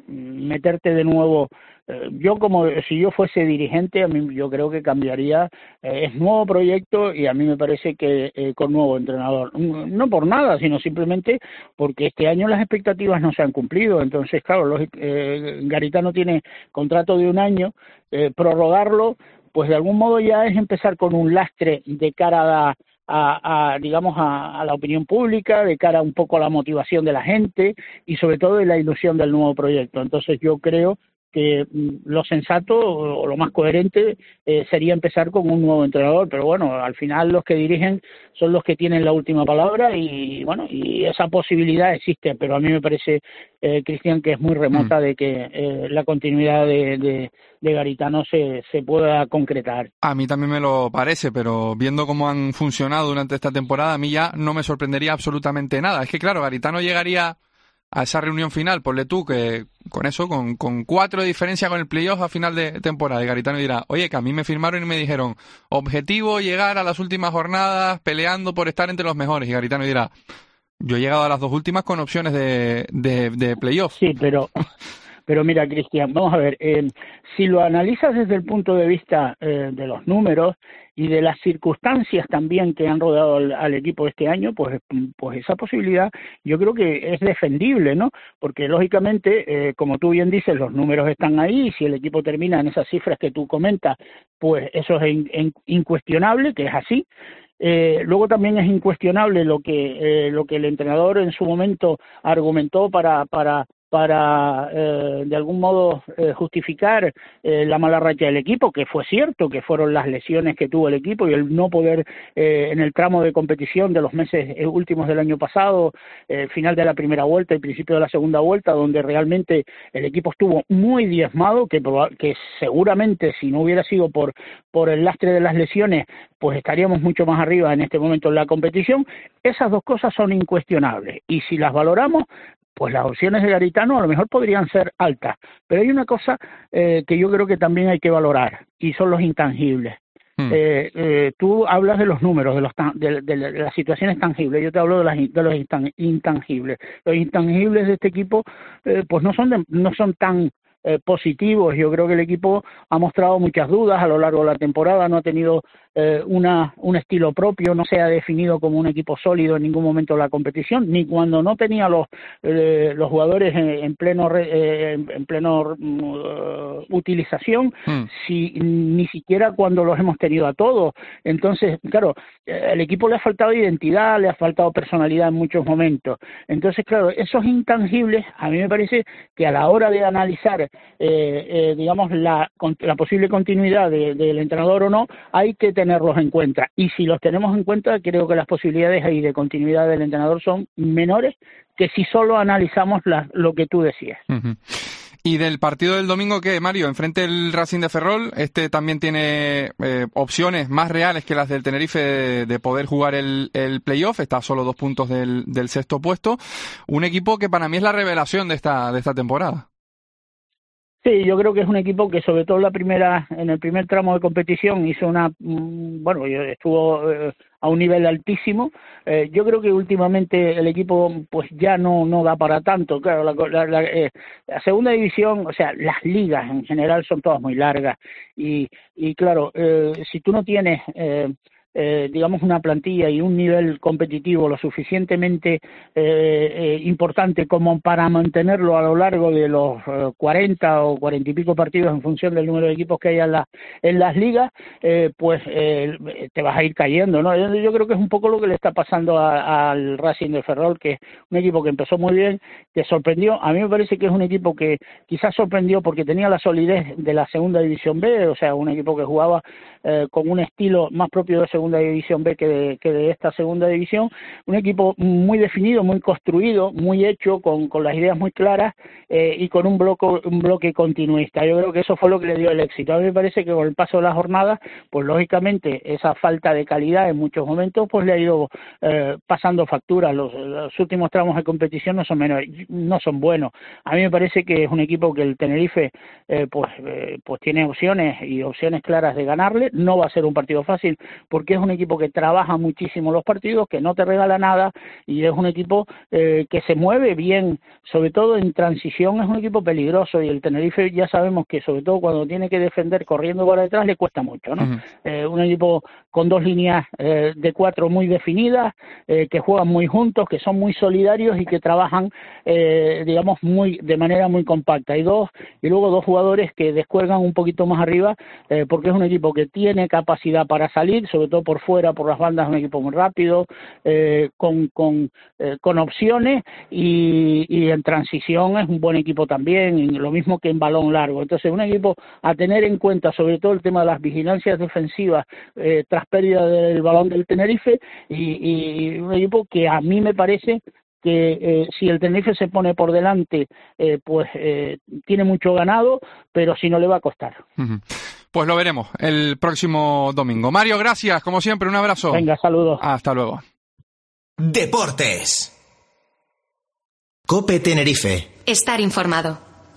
meterte de nuevo, eh, yo como si yo fuese dirigente, a mí yo creo que cambiaría, eh, es nuevo proyecto y a mí me parece que eh, con nuevo entrenador, no por nada, sino simplemente porque este año las expectativas no se han cumplido. Entonces claro, los, eh, Garitano tiene contrato de un año, eh, prorrogarlo pues de algún modo ya es empezar con un lastre de cara a A, a digamos a, a la opinión pública, de cara un poco a la motivación de la gente y sobre todo de la ilusión del nuevo proyecto. Entonces yo creo que lo sensato o lo más coherente eh, sería empezar con un nuevo entrenador, pero bueno, al final los que dirigen son los que tienen la última palabra y bueno, y esa posibilidad existe, pero a mí me parece, eh, Cristian, que es muy remota mm. de que eh, la continuidad de, de, de Garitano se, se pueda concretar. A mí también me lo parece, pero viendo cómo han funcionado durante esta temporada, a mí ya no me sorprendería absolutamente nada. Es que claro, Garitano llegaría a esa reunión final, ponle tú, que con eso, con, con cuatro de diferencia con el playoff a final de temporada, y Garitano dirá, oye, que a mí me firmaron y me dijeron, objetivo llegar a las últimas jornadas peleando por estar entre los mejores, y Garitano dirá, yo he llegado a las dos últimas con opciones de, de, de playoff. Sí, pero... Pero mira, Cristian, vamos a ver, eh, si lo analizas desde el punto de vista eh, de los números y de las circunstancias también que han rodeado al, al equipo este año, pues, pues esa posibilidad yo creo que es defendible, ¿no? Porque lógicamente, eh, como tú bien dices, los números están ahí y si el equipo termina en esas cifras que tú comentas, pues eso es in, in, incuestionable, que es así. Eh, luego también es incuestionable lo que eh, lo que el entrenador en su momento argumentó para para para eh, de algún modo eh, justificar eh, la mala racha del equipo, que fue cierto que fueron las lesiones que tuvo el equipo y el no poder eh, en el tramo de competición de los meses últimos del año pasado, eh, final de la primera vuelta y principio de la segunda vuelta, donde realmente el equipo estuvo muy diezmado, que, que seguramente si no hubiera sido por, por el lastre de las lesiones, pues estaríamos mucho más arriba en este momento en la competición. Esas dos cosas son incuestionables y si las valoramos, pues las opciones de Garitano a lo mejor podrían ser altas, pero hay una cosa eh, que yo creo que también hay que valorar y son los intangibles. Mm. Eh, eh, tú hablas de los números, de, los de, de, de las situaciones tangibles, yo te hablo de, las, de los intangibles. Los intangibles de este equipo eh, pues no son, de, no son tan eh, positivos. Yo creo que el equipo ha mostrado muchas dudas a lo largo de la temporada, no ha tenido eh, una, un estilo propio, no se ha definido como un equipo sólido en ningún momento de la competición, ni cuando no tenía los eh, los jugadores en, en pleno eh, en pleno uh, utilización, mm. si, ni siquiera cuando los hemos tenido a todos. Entonces, claro, el equipo le ha faltado identidad, le ha faltado personalidad en muchos momentos. Entonces, claro, esos intangibles, a mí me parece que a la hora de analizar, eh, eh, digamos, la, la posible continuidad de, del entrenador o no, hay que tenerlos en cuenta. Y si los tenemos en cuenta, creo que las posibilidades ahí de continuidad del entrenador son menores que si solo analizamos la, lo que tú decías. Uh-huh. Y del partido del domingo, ¿qué, Mario? Enfrente el Racing de Ferrol, este también tiene eh, opciones más reales que las del Tenerife de, de poder jugar el, el playoff, está a solo dos puntos del, del sexto puesto. Un equipo que para mí es la revelación de esta, de esta temporada. Sí, yo creo que es un equipo que sobre todo en la primera, en el primer tramo de competición hizo una, bueno, estuvo eh, a un nivel altísimo. Eh, yo creo que últimamente el equipo pues ya no no da para tanto. Claro, la, la, la, eh, la segunda división, o sea, las ligas en general son todas muy largas y y claro, eh, si tú no tienes eh, Eh, digamos una plantilla y un nivel competitivo lo suficientemente eh, eh, importante como para mantenerlo a lo largo de los eh, cuarenta o cuarenta y pico partidos en función del número de equipos que hay en, la, en las ligas, eh, pues eh, te vas a ir cayendo, ¿no? Yo, yo creo que es un poco lo que le está pasando a, al Racing de Ferrol, que es un equipo que empezó muy bien, que sorprendió. A mí me parece que es un equipo que quizás sorprendió porque tenía la solidez de la segunda división B, o sea, un equipo que jugaba eh, con un estilo más propio de segunda división B que de, que de esta segunda división, un equipo muy definido, muy construido, muy hecho, con, con las ideas muy claras eh, y con un bloque, un bloque continuista. Yo creo que eso fue lo que le dio el éxito. A mí me parece que con el paso de las jornadas, pues lógicamente esa falta de calidad en muchos momentos pues le ha ido eh, pasando factura. Los, los últimos tramos de competición no son menos, no son buenos. A mí me parece que es un equipo que el Tenerife eh, pues, eh, pues tiene opciones y opciones claras de ganarle. No va a ser un partido fácil porque es un equipo que trabaja muchísimo los partidos, que no te regala nada y es un equipo eh, que se mueve bien, sobre todo en transición. Es un equipo peligroso y el Tenerife ya sabemos que sobre todo cuando tiene que defender corriendo para detrás le cuesta mucho, ¿no? Uh-huh. Eh, un equipo con dos líneas eh, de cuatro muy definidas, eh, que juegan muy juntos, que son muy solidarios y que trabajan eh, digamos muy de manera muy compacta. Y dos y luego dos jugadores que descuelgan un poquito más arriba eh, porque es un equipo que tiene capacidad para salir, sobre todo por fuera, por las bandas, un equipo muy rápido, eh, con con, eh, con opciones y, y en transición es un buen equipo también, y lo mismo que en balón largo. Entonces un equipo a tener en cuenta, sobre todo el tema de las vigilancias defensivas eh, tras pérdida del balón del Tenerife y, y un equipo que a mí me parece que eh, si el Tenerife se pone por delante, eh, pues eh, tiene mucho ganado, pero si no le va a costar. Uh-huh. Pues lo veremos el próximo domingo. Mario, gracias, como siempre, un abrazo. Venga, saludos. Hasta luego. Deportes. COPE Tenerife. Estar informado.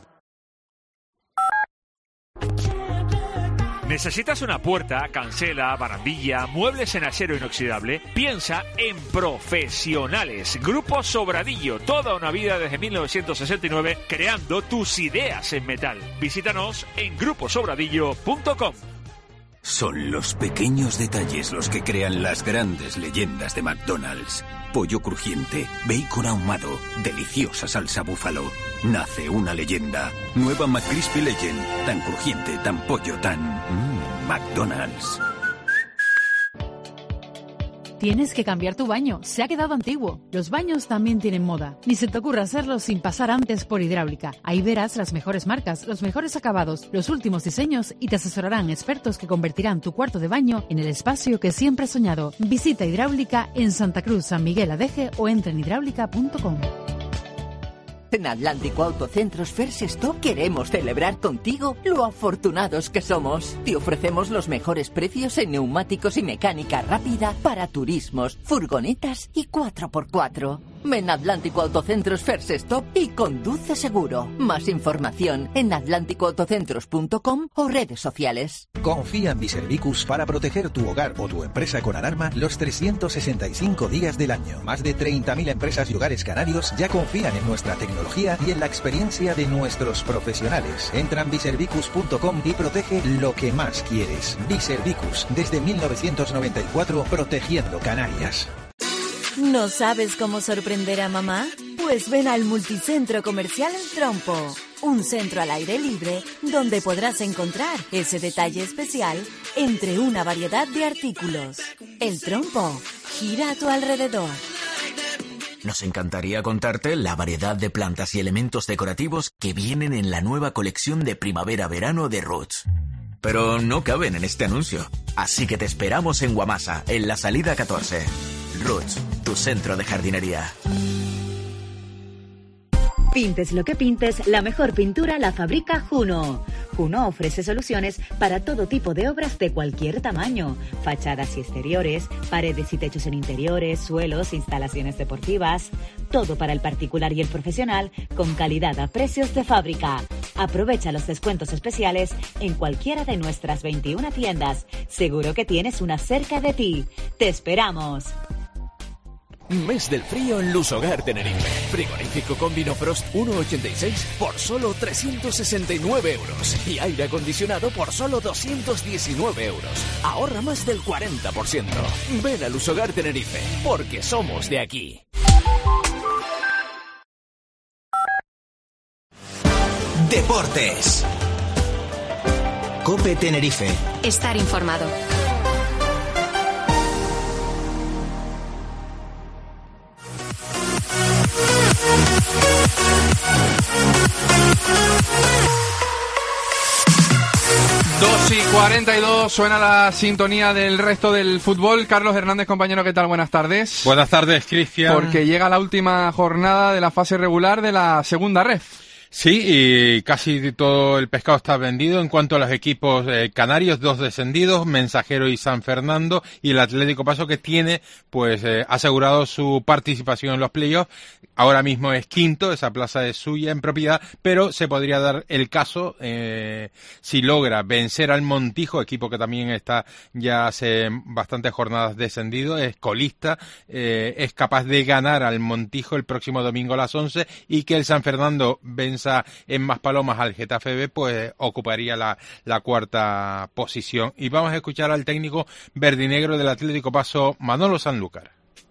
¿Necesitas una puerta, cancela, barandilla, muebles en acero inoxidable? Piensa en Profesionales. Grupo Sobradillo. Toda una vida desde mil novecientos sesenta y nueve creando tus ideas en metal. Visítanos en grupo sobradillo punto com. Son los pequeños detalles los que crean las grandes leyendas de McDonald's. Pollo crujiente, bacon ahumado, deliciosa salsa búfalo. Nace una leyenda. Nueva McCrispy Legend. Tan crujiente, tan pollo, tan... Mmm, McDonald's. Tienes que cambiar tu baño, se ha quedado antiguo. Los baños también tienen moda. Ni se te ocurra hacerlo sin pasar antes por Hidráulica. Ahí verás las mejores marcas, los mejores acabados, los últimos diseños y te asesorarán expertos que convertirán tu cuarto de baño en el espacio que siempre has soñado. Visita Hidráulica en Santa Cruz, San Miguel Adeje o entra en hidráulica punto com. En Atlántico Autocentros First Stop queremos celebrar contigo lo afortunados que somos. Te ofrecemos los mejores precios en neumáticos y mecánica rápida para turismos, furgonetas y cuatro por cuatro. Ven a Atlántico Autocentros First Stop y conduce seguro. Más información en atlántico autocentros punto com o redes sociales. Confía en Biservicus para proteger tu hogar o tu empresa con alarma los trescientos sesenta y cinco días del año. Más de treinta mil empresas y hogares canarios ya confían en nuestra tecnología y en la experiencia de nuestros profesionales. Entra en biservicus punto com y protege lo que más quieres. Biservicus, desde mil novecientos noventa y cuatro, protegiendo Canarias. ¿No sabes cómo sorprender a mamá? Pues ven al Multicentro Comercial El Trompo, un centro al aire libre donde podrás encontrar ese detalle especial entre una variedad de artículos. El Trompo, gira a tu alrededor. Nos encantaría contarte la variedad de plantas y elementos decorativos que vienen en la nueva colección de primavera-verano de Roots. Pero no caben en este anuncio, así que te esperamos en Guamasa, en la salida catorce. Roots, tu centro de jardinería. Pintes lo que pintes, la mejor pintura la fabrica Juno. Juno ofrece soluciones para todo tipo de obras de cualquier tamaño. Fachadas y exteriores, paredes y techos en interiores, suelos, instalaciones deportivas. Todo para el particular y el profesional, con calidad a precios de fábrica. Aprovecha los descuentos especiales en cualquiera de nuestras veintiuna tiendas. Seguro que tienes una cerca de ti. ¡Te esperamos! Mes del frío en Lusogar Tenerife. Frigorífico con Vinofrost uno ochenta y seis por solo trescientos sesenta y nueve euros. Y aire acondicionado por solo doscientos diecinueve euros. Ahorra más del cuarenta por ciento. Ven a Lusogar Tenerife, porque somos de aquí. Deportes. COPE Tenerife. Estar informado. dos y cuarenta y dos, suena la sintonía del resto del fútbol. Carlos Hernández, compañero, ¿qué tal? Buenas tardes. Buenas tardes, Cristian. Porque llega la última jornada de la fase regular de la segunda ref. Sí, y casi todo el pescado está vendido. En cuanto a los equipos eh, canarios, dos descendidos, Mensajero y San Fernando, y el Atlético Paso, que tiene pues eh, asegurado su participación en los playoffs. Ahora mismo es quinto, esa plaza es suya en propiedad, pero se podría dar el caso eh, si logra vencer al Montijo, equipo que también está ya hace bastantes jornadas descendido, es colista, eh, es capaz de ganar al Montijo el próximo domingo a las once, y que el San Fernando venza en Maspalomas al Getafe B, pues ocuparía la, la cuarta posición. Y vamos a escuchar al técnico verdinegro del Atlético Paso, Manolo Sanlúcar.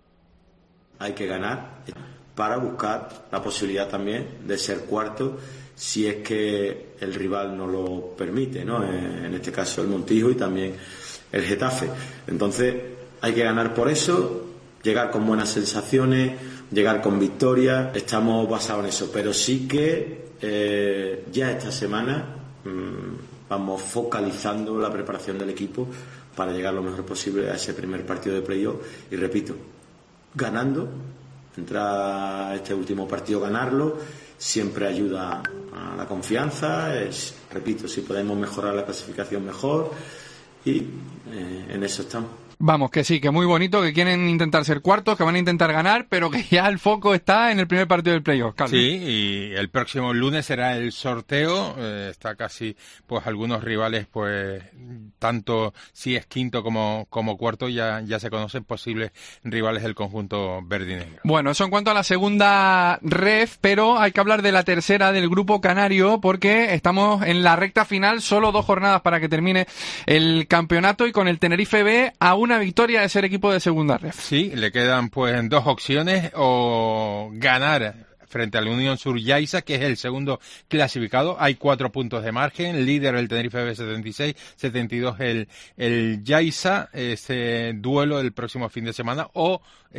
Hay que ganar para buscar la posibilidad también de ser cuarto, si es que el rival no lo permite, ¿no? En este caso el Montijo y también el Getafe. Entonces hay que ganar por eso, llegar con buenas sensaciones, llegar con victoria. Estamos basados en eso, pero sí que eh, ya esta semana mmm, vamos focalizando la preparación del equipo para llegar lo mejor posible a ese primer partido de playoff. Y repito, ganando, entrar a este último partido, ganarlo, siempre ayuda a la confianza. Es, repito, si podemos mejorar la clasificación, mejor, y eh, en eso estamos. Vamos, que sí, que muy bonito, que quieren intentar ser cuartos, que van a intentar ganar, pero que ya el foco está en el primer partido del playoff, Carlos. Sí, y el próximo lunes será el sorteo, eh, está casi, pues algunos rivales, pues, tanto si es quinto como, como cuarto, ya, ya se conocen posibles rivales del conjunto verdinegro. Bueno, eso en cuanto a la segunda ref, pero hay que hablar de la tercera del grupo canario, porque estamos en la recta final, solo dos jornadas para que termine el campeonato, y con el Tenerife B a una victoria de ser equipo de segunda ref. Sí, le quedan pues dos opciones: o ganar frente al Unión Sur Yaiza, que es el segundo clasificado. Hay cuatro puntos de margen, líder el Tenerife B setenta y seis, setenta y dos el, el Yaiza, ese duelo el próximo fin de semana, o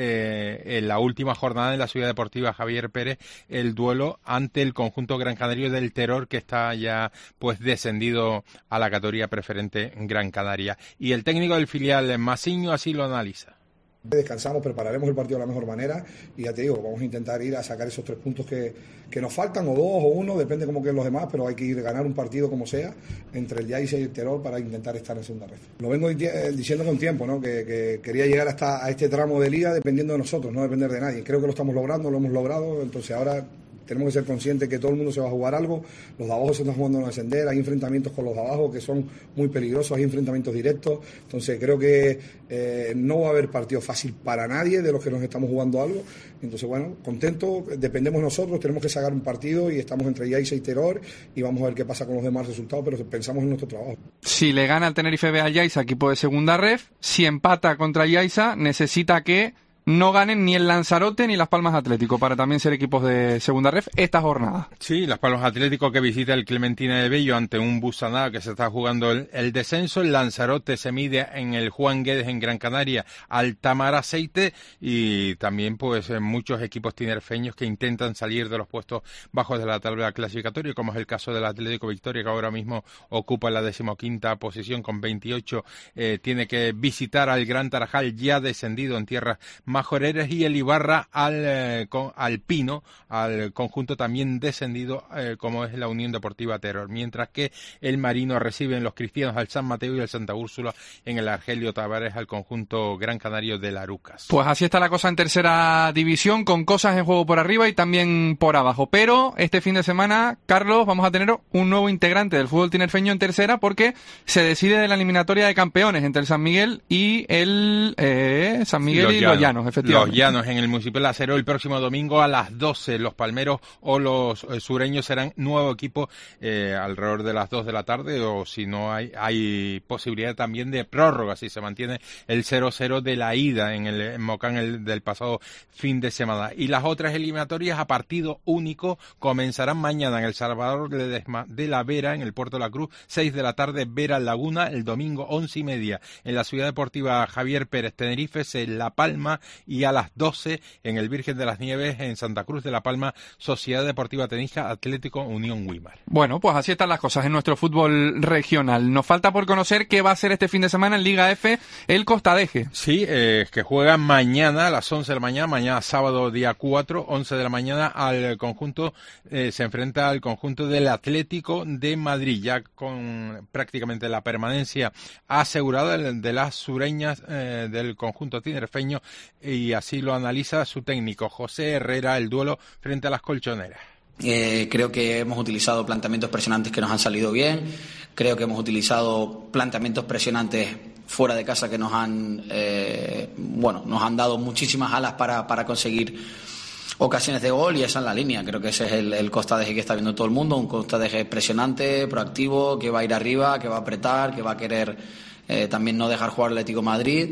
eh, en la última jornada en la Ciudad Deportiva Javier Pérez, el duelo ante el conjunto Gran Canario del Terror, que está ya pues descendido a la categoría preferente en Gran Canaria. Y el técnico del filial, Masiño, así lo analiza. Descansamos, prepararemos el partido de la mejor manera y ya te digo, vamos a intentar ir a sacar esos tres puntos que, que nos faltan, o dos o uno, depende cómo queden los demás, pero hay que ir a ganar un partido como sea entre el Yaiza y el Terror para intentar estar en segunda red. Lo vengo diciendo con tiempo, ¿no? que, que quería llegar hasta a este tramo de liga dependiendo de nosotros, no depender de nadie. Creo que lo estamos logrando, lo hemos logrado, entonces ahora tenemos que ser conscientes que todo el mundo se va a jugar algo. Los de abajo se están jugando a ascender, hay enfrentamientos con los de abajo que son muy peligrosos, hay enfrentamientos directos, entonces creo que eh, no va a haber partido fácil para nadie de los que nos estamos jugando algo. Entonces bueno, contento, dependemos de nosotros, tenemos que sacar un partido y estamos entre Yaiza y Terror y vamos a ver qué pasa con los demás resultados, pero pensamos en nuestro trabajo. Si le gana el Tenerife B al Yaiza, equipo de segunda ref, si empata contra Yaiza, necesita que no ganen ni el Lanzarote ni Las Palmas Atlético para también ser equipos de segunda ref esta jornada. Sí, Las Palmas Atlético que visita el Clementina de Bello ante un Busaná que se está jugando el, el descenso. El Lanzarote se mide en el Juan Guedes en Gran Canaria al Tamar Aceite, y también pues muchos equipos tinerfeños que intentan salir de los puestos bajos de la tabla clasificatoria, como es el caso del Atlético Victoria, que ahora mismo ocupa la decimoquinta posición con veintiocho, eh, tiene que visitar al Gran Tarajal, ya descendido en tierras majoreras, y el Ibarra al eh, con, Alpino, al conjunto también descendido eh, como es la Unión Deportiva Terror, mientras que el Marino recibe en los Cristianos al San Mateo y el Santa Úrsula en el Argelio Tavares al conjunto Gran Canario de Larucas. Pues así está la cosa en tercera división, con cosas en juego por arriba y también por abajo, pero este fin de semana, Carlos, vamos a tener un nuevo integrante del fútbol tinerfeño en tercera, porque se decide de la eliminatoria de campeones entre el San Miguel y el eh, San Miguel los y Llanos. los Llanos. Los Llanos en el Municipio de Acero el próximo domingo a las doce. Los palmeros o los eh, sureños serán nuevo equipo eh, alrededor de las dos de la tarde, o si no hay hay posibilidad también de prórroga si se mantiene el cero cero de la ida en el en Mocán el, del pasado fin de semana. Y las otras eliminatorias a partido único comenzarán mañana en El Salvador de, Desma, de la Vera, en el Puerto de la Cruz, seis de la tarde, Vera Laguna. El domingo once y media en la Ciudad Deportiva Javier Pérez Tenerife, en La Palma, y a las doce en el Virgen de las Nieves en Santa Cruz de la Palma, Sociedad Deportiva Tenija, Atlético Unión Guimar. Bueno, pues así están las cosas en nuestro fútbol regional. Nos falta por conocer qué va a ser este fin de semana en Liga F el Costadeje. Sí, eh, que juega mañana a las once de la mañana, mañana sábado día cuatro, once de la mañana, al conjunto, eh, se enfrenta al conjunto del Atlético de Madrid, ya con prácticamente la permanencia asegurada de las sureñas eh, del conjunto tinerfeño, y así lo analiza su técnico José Herrera el duelo frente a las colchoneras. Eh, creo que hemos utilizado planteamientos presionantes que nos han salido bien, creo que hemos utilizado planteamientos presionantes fuera de casa que nos han eh, bueno, nos han dado muchísimas alas para, para conseguir ocasiones de gol, y esa es la línea. Creo que ese es el, el Costadeje que está viendo todo el mundo, un Costadeje presionante, proactivo, que va a ir arriba, que va a apretar, que va a querer eh, también no dejar jugar al Atlético de Madrid.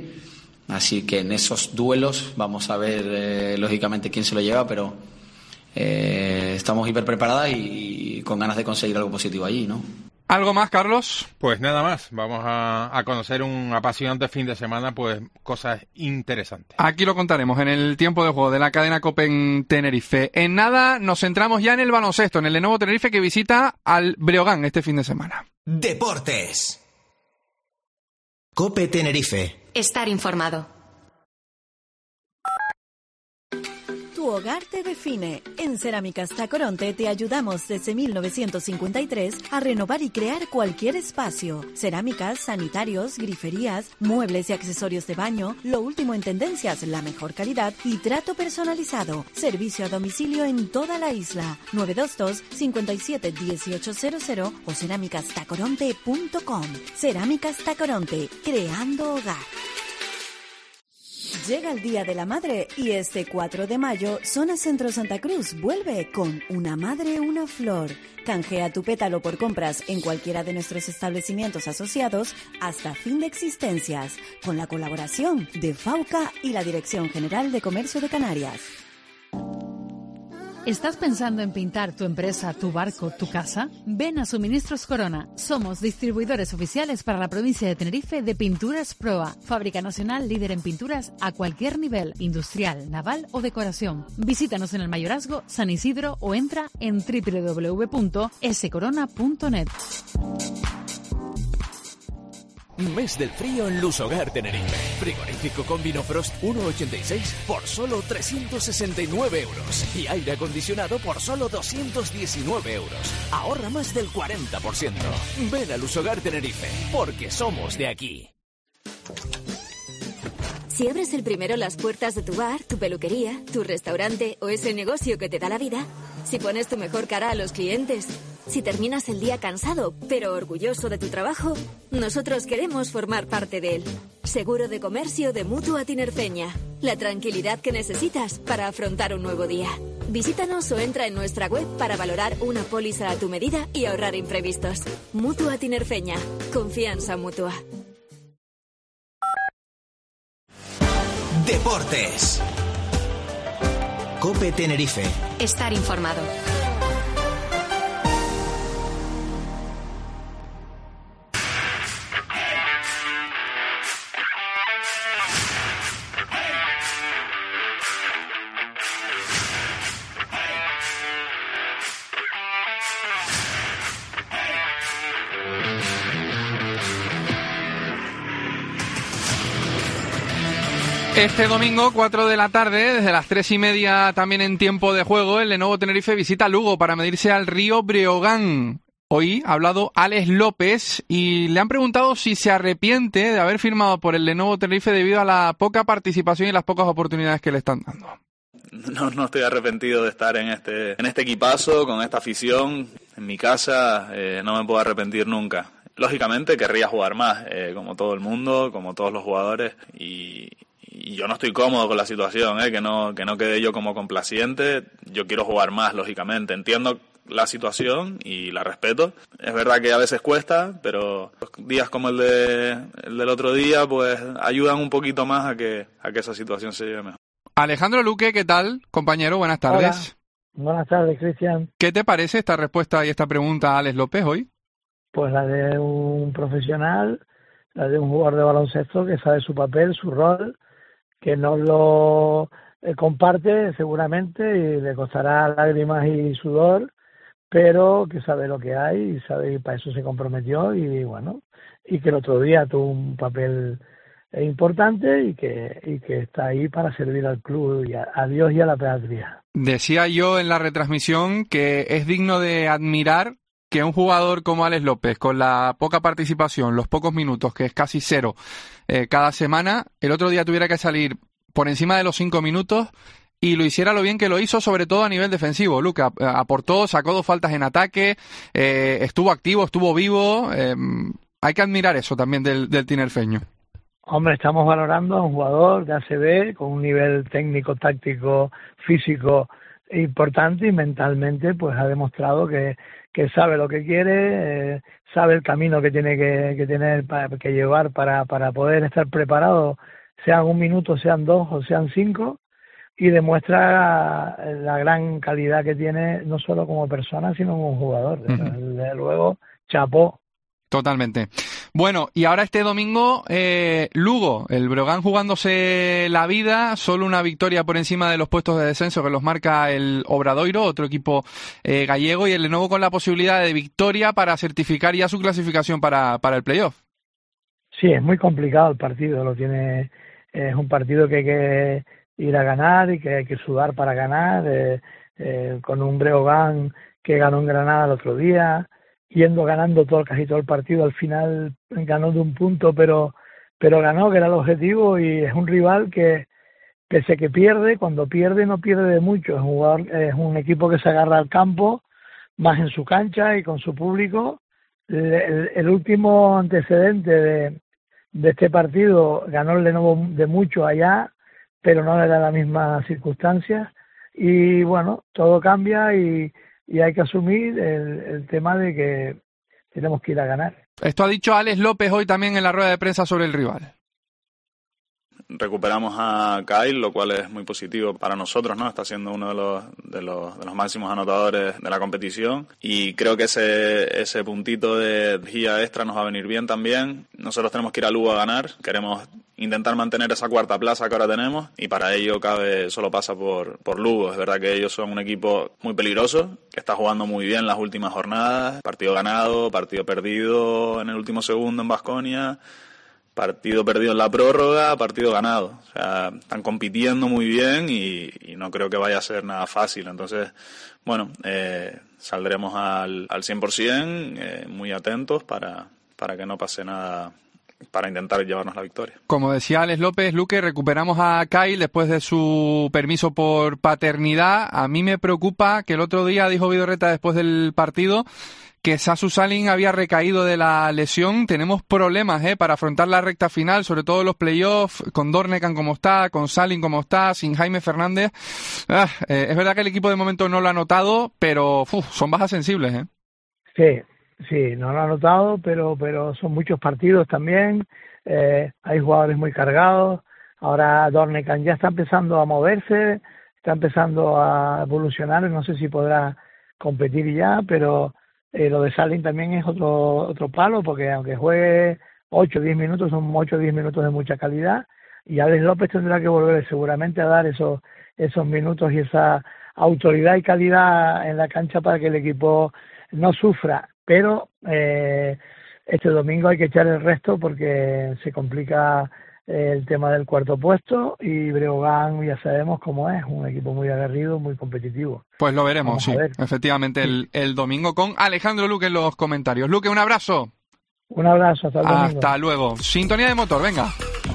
Así que en esos duelos vamos a ver eh, lógicamente quién se lo lleva, pero eh, estamos hiper preparadas y, y con ganas de conseguir algo positivo allí, ¿no? ¿Algo más, Carlos? Pues nada más, vamos a, a conocer un apasionante fin de semana, pues cosas interesantes. Aquí lo contaremos en el tiempo de juego de la cadena COPE en Tenerife. En nada, nos centramos ya en el baloncesto, en el Lenovo Tenerife que visita al Breogán este fin de semana. Deportes. COPE Tenerife. Estar informado. Tu hogar te define. En Cerámicas Tacoronte te ayudamos desde mil novecientos cincuenta y tres a renovar y crear cualquier espacio. Cerámicas, sanitarios, griferías, muebles y accesorios de baño, lo último en tendencias, la mejor calidad y trato personalizado. Servicio a domicilio en toda la isla. nueve dos dos, cinco siete, uno ocho cero cero o cerámicas tacoronte punto com. Cerámicas Tacoronte, creando hogar. Llega el Día de la Madre y este cuatro de mayo, Zona Centro Santa Cruz vuelve con Una Madre, Una Flor. Canjea tu pétalo por compras en cualquiera de nuestros establecimientos asociados hasta fin de existencias, con la colaboración de FAUCA y la Dirección General de Comercio de Canarias. ¿Estás pensando en pintar tu empresa, tu barco, tu casa? Ven a Suministros Corona. Somos distribuidores oficiales para la provincia de Tenerife de Pinturas Proa. Fábrica nacional líder en pinturas a cualquier nivel, industrial, naval o decoración. Visítanos en el Mayorazgo, San Isidro o entra en doble u doble u doble u punto s corona punto net. Mes del frío en Lusogar Tenerife. Frigorífico con Vinofrost uno ochenta y seis por solo trescientos sesenta y nueve euros. Y aire acondicionado por solo doscientos diecinueve euros. Ahorra más del cuarenta por ciento. Ven a Lusogar Tenerife, porque somos de aquí. Si abres el primero las puertas de tu bar, tu peluquería, tu restaurante o ese negocio que te da la vida, si pones tu mejor cara a los clientes, si terminas el día cansado pero orgulloso de tu trabajo, nosotros queremos formar parte de él. Seguro de comercio de Mutua Tinerfeña. La tranquilidad que necesitas para afrontar un nuevo día. Visítanos o entra en nuestra web para valorar una póliza a tu medida y ahorrar imprevistos. Mutua Tinerfeña. Confianza mutua. Deportes. COPE Tenerife. Estar informado. Este domingo, cuatro de la tarde, desde las tres y media también en tiempo de juego, el Lenovo Tenerife visita Lugo para medirse al Río Breogán. Hoy ha hablado Alex López y le han preguntado si se arrepiente de haber firmado por el Lenovo Tenerife debido a la poca participación y las pocas oportunidades que le están dando. No, no estoy arrepentido de estar en este, en este equipazo, con esta afición. En mi casa eh, no me puedo arrepentir nunca. Lógicamente querría jugar más, eh, como todo el mundo, como todos los jugadores, y... Y yo no estoy cómodo con la situación, ¿eh? que no que no quede yo como complaciente. Yo quiero jugar más, lógicamente. Entiendo la situación y la respeto. Es verdad que a veces cuesta, pero días como el de el del otro día pues ayudan un poquito más a que a que esa situación se lleve mejor. Alejandro Luque, ¿qué tal, compañero? Buenas tardes. Hola. Buenas tardes, Cristian. ¿Qué te parece esta respuesta y esta pregunta a Alex López hoy? Pues la de un profesional, la de un jugador de baloncesto que sabe su papel, su rol, que no lo eh, comparte seguramente y le costará lágrimas y sudor, pero que sabe lo que hay y sabe que para eso se comprometió y bueno, y que el otro día tuvo un papel eh, importante y que y que está ahí para servir al club y a, a Dios y a la patria. Decía yo en la retransmisión que es digno de admirar que un jugador como Alex López, con la poca participación, los pocos minutos, que es casi cero eh, cada semana, el otro día tuviera que salir por encima de los cinco minutos y lo hiciera lo bien que lo hizo, sobre todo a nivel defensivo. Luca aportó, sacó dos faltas en ataque, eh, estuvo activo, estuvo vivo. Eh, hay que admirar eso también del, del tinerfeño. Hombre, estamos valorando a un jugador de A C B con un nivel técnico, táctico, físico importante y mentalmente pues ha demostrado que que sabe lo que quiere, eh, sabe el camino que tiene que, que tener para, que llevar para, para poder estar preparado, sean un minuto, sean dos o sean cinco, y demuestra la gran calidad que tiene no solo como persona sino como jugador. Uh-huh. Desde luego, chapó. Totalmente. Bueno, y ahora este domingo, eh, Lugo, el Breogán jugándose la vida, solo una victoria por encima de los puestos de descenso que los marca el Obradoiro, otro equipo eh, gallego, y el Lenovo con la posibilidad de victoria para certificar ya su clasificación para, para el playoff. Sí, es muy complicado el partido, lo tiene, es un partido que hay que ir a ganar y que hay que sudar para ganar, eh, eh, con un Breogán que ganó en Granada el otro día, yendo ganando todo casi todo el partido, al final ganó de un punto, pero pero ganó, que era el objetivo, y es un rival que pese que pierde, cuando pierde no pierde de mucho, es un jugador, es un equipo que se agarra al campo, más en su cancha y con su público. El, el, el último antecedente de, de este partido ganó el Lenovo de mucho allá, pero no era la misma circunstancia, y bueno, todo cambia y y hay que asumir el, el tema de que tenemos que ir a ganar. Esto ha dicho Alex López hoy también en la rueda de prensa sobre el rival. recuperamos a Kyle, lo cual es muy positivo para nosotros, ¿no? Está siendo uno de los, de los, de los máximos anotadores de la competición y creo que ese, ese puntito de energía extra nos va a venir bien también. Nosotros tenemos que ir a Lugo a ganar, queremos intentar mantener esa cuarta plaza que ahora tenemos y para ello cabe solo pasa por, por Lugo. Es verdad que ellos son un equipo muy peligroso, que está jugando muy bien las últimas jornadas, partido ganado, partido perdido en el último segundo en Baskonia, partido perdido en la prórroga, partido ganado. O sea, están compitiendo muy bien y, y no creo que vaya a ser nada fácil. Entonces, bueno, eh, saldremos al, al cien por ciento, eh, muy atentos para, para que no pase nada, para intentar llevarnos la victoria. Como decía Alex López, Luque, recuperamos a Kyle después de su permiso por paternidad. A mí me preocupa que el otro día dijo Vidorreta después del partido que Sasu Salin había recaído de la lesión. Tenemos problemas eh, para afrontar la recta final, sobre todo los playoffs, con Dornekan como está, con Salin como está, sin Jaime Fernández. Ah, eh, es verdad que el equipo de momento no lo ha notado, pero uf, son bajas sensibles. ¿eh? Sí, sí, no lo ha notado, pero, pero son muchos partidos también. Eh, hay jugadores muy cargados. Ahora Dornekan ya está empezando a moverse, está empezando a evolucionar. No sé si podrá competir ya, pero Eh, lo de Salin también es otro otro palo, porque aunque juegue ocho o diez minutos, son ocho o diez minutos de mucha calidad, y Alex López tendrá que volver seguramente a dar esos esos minutos y esa autoridad y calidad en la cancha para que el equipo no sufra, pero eh, este domingo hay que echar el resto porque se complica el tema del cuarto puesto y Breogán ya sabemos cómo es, un equipo muy aguerrido, muy competitivo. Pues lo veremos, sí, efectivamente, el, el domingo con Alejandro Luque en los comentarios. Luque, un abrazo. Un abrazo, hasta el domingo. Hasta luego. Sintonía de motor, venga.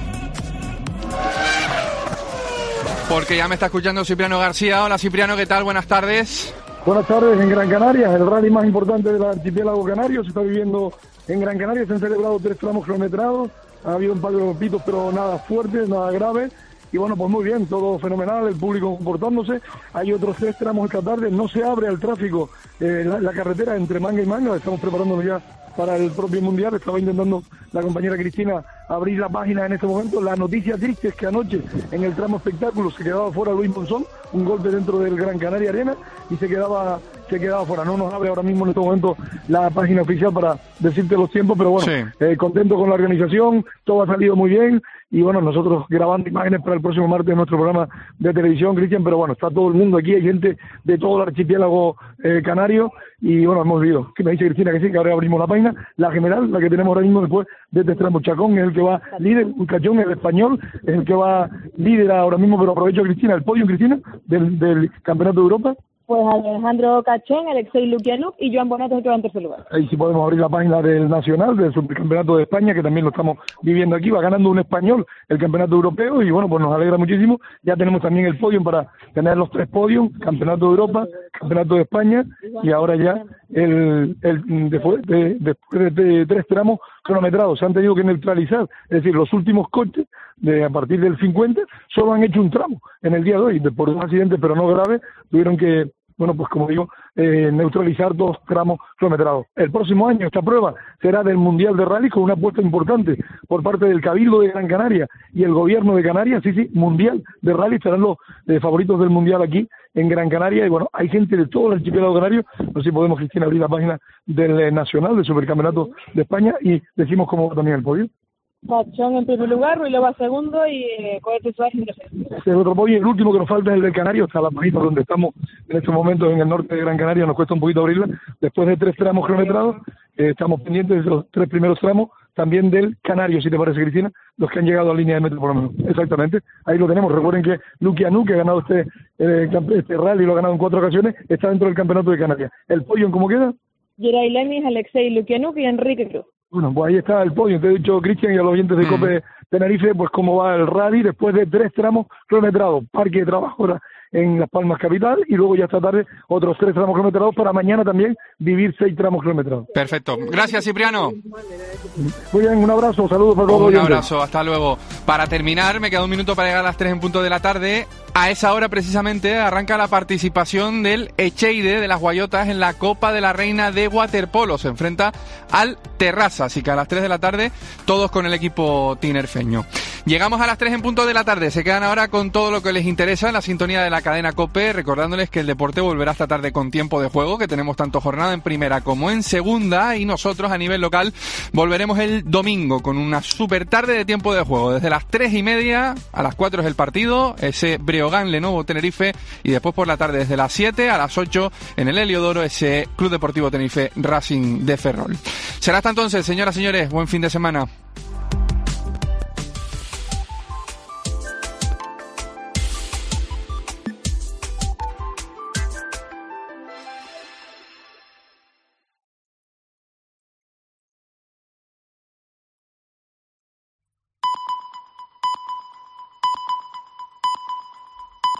Porque ya me está escuchando Cipriano García. Hola Cipriano, ¿qué tal? Buenas tardes. Buenas tardes en Gran Canaria, el rally más importante del archipiélago canario. Se está viviendo en Gran Canaria, se han celebrado tres tramos kilometrados. Ha habido un par de golpitos, pero nada fuertes, nada graves. Y bueno, pues muy bien, todo fenomenal, el público comportándose. Hay otros tres tramos esta tarde, no se abre al tráfico eh, la, la carretera entre Manga y Manga, estamos preparándonos ya para el propio Mundial. Estaba intentando la compañera Cristina abrir la página en este momento. La noticia triste es que anoche en el tramo espectáculo se quedaba fuera Luis Monzón, un golpe dentro del Gran Canaria Arena y se quedaba se quedaba fuera. No nos abre ahora mismo en este momento la página oficial para decirte los tiempos, pero bueno, sí. eh, contento con la organización, todo ha salido muy bien y bueno, nosotros grabando imágenes para el próximo martes en nuestro programa de televisión, Cristian, pero bueno, está todo el mundo aquí, hay gente de todo el archipiélago eh, canario y bueno, hemos visto, que me dice Cristina que sí, que ahora abrimos la página, la general, la que tenemos ahora mismo después de este tramo. Chacón es el que va líder, un cachón, el español es el que va líder ahora mismo, pero aprovecho Cristina, el podio, Cristina, del, del Campeonato de Europa. Pues Alejandro Cachón, Alexei Lukianuk y Joan Bonet es el que va en tercer lugar. Ahí sí podemos abrir la página del Nacional, del Supercampeonato de España, que también lo estamos viviendo aquí, va ganando un español el Campeonato Europeo y bueno, pues nos alegra muchísimo. Ya tenemos también el podio para tener los tres podios, Campeonato de Europa, Campeonato de España y ahora ya el, el después de, después de, de tres tramos cronometrados se han tenido que neutralizar, es decir, los últimos coches de a partir del cincuenta solo han hecho un tramo en el día de hoy, por un accidente pero no grave, tuvieron que, bueno, pues como digo, eh, neutralizar dos tramos kilometrados. El próximo año esta prueba será del Mundial de Rally con una apuesta importante por parte del Cabildo de Gran Canaria y el Gobierno de Canarias, sí, sí, Mundial de Rally, serán los eh, favoritos del Mundial aquí en Gran Canaria y bueno, hay gente de todo el archipiélago canario, no sé si podemos, Cristina, abrir la página del eh, Nacional, del Supercampeonato de España y decimos cómo va también el podio. Cachón en primer lugar, Ruilo va segundo y eh, Cohete Suárez en tercero. Ese es otro podio, el último que nos falta es el del Canario, está la página donde estamos en estos momentos en el norte de Gran Canaria, nos cuesta un poquito abrirla, después de tres tramos kilometrados, eh, estamos pendientes de los tres primeros tramos, también del Canario, si te parece, Cristina, los que han llegado a línea de meta por lo menos. Exactamente, ahí lo tenemos. Recuerden que Lukianuk, que ha ganado este, eh, este rally, lo ha ganado en cuatro ocasiones, está dentro del Campeonato de Canarias. ¿El podio cómo queda? Geray Lemis, Alexei Lukianuk y Enrique Cruz. Bueno, pues ahí está el podio. Te he dicho, Cristian, y a los oyentes de mm. COPE Tenerife, pues cómo va el rally después de tres tramos kilometrados. Parque de Trabajadora en Las Palmas capital, y luego ya esta tarde otros tres tramos kilometrados para mañana también vivir seis tramos kilometrados. Perfecto. Gracias, Cipriano. Muy bien, un abrazo, saludos para todos. Un abrazo, hasta luego. Para terminar, me queda un minuto para llegar a las tres en punto de la tarde. A esa hora precisamente arranca la participación del Echeide de las Guayotas en la Copa de la Reina de Waterpolo. Se enfrenta al Terrassa, así que a las tres de la tarde todos con el equipo tinerfeño. Llegamos a las tres en punto de la tarde. Se quedan ahora con todo lo que les interesa en la sintonía de la cadena COPE, recordándoles que el deporte volverá esta tarde con tiempo de juego, que tenemos tanto jornada en primera como en segunda, y nosotros a nivel local volveremos el domingo con una super tarde de tiempo de juego. Desde las tres y media a las cuatro es el partido, ese Breogán Lenovo Tenerife, y después por la tarde desde las siete a las ocho en el Heliodoro, ese Club Deportivo Tenerife Racing de Ferrol. Será hasta entonces, señoras y señores, buen fin de semana.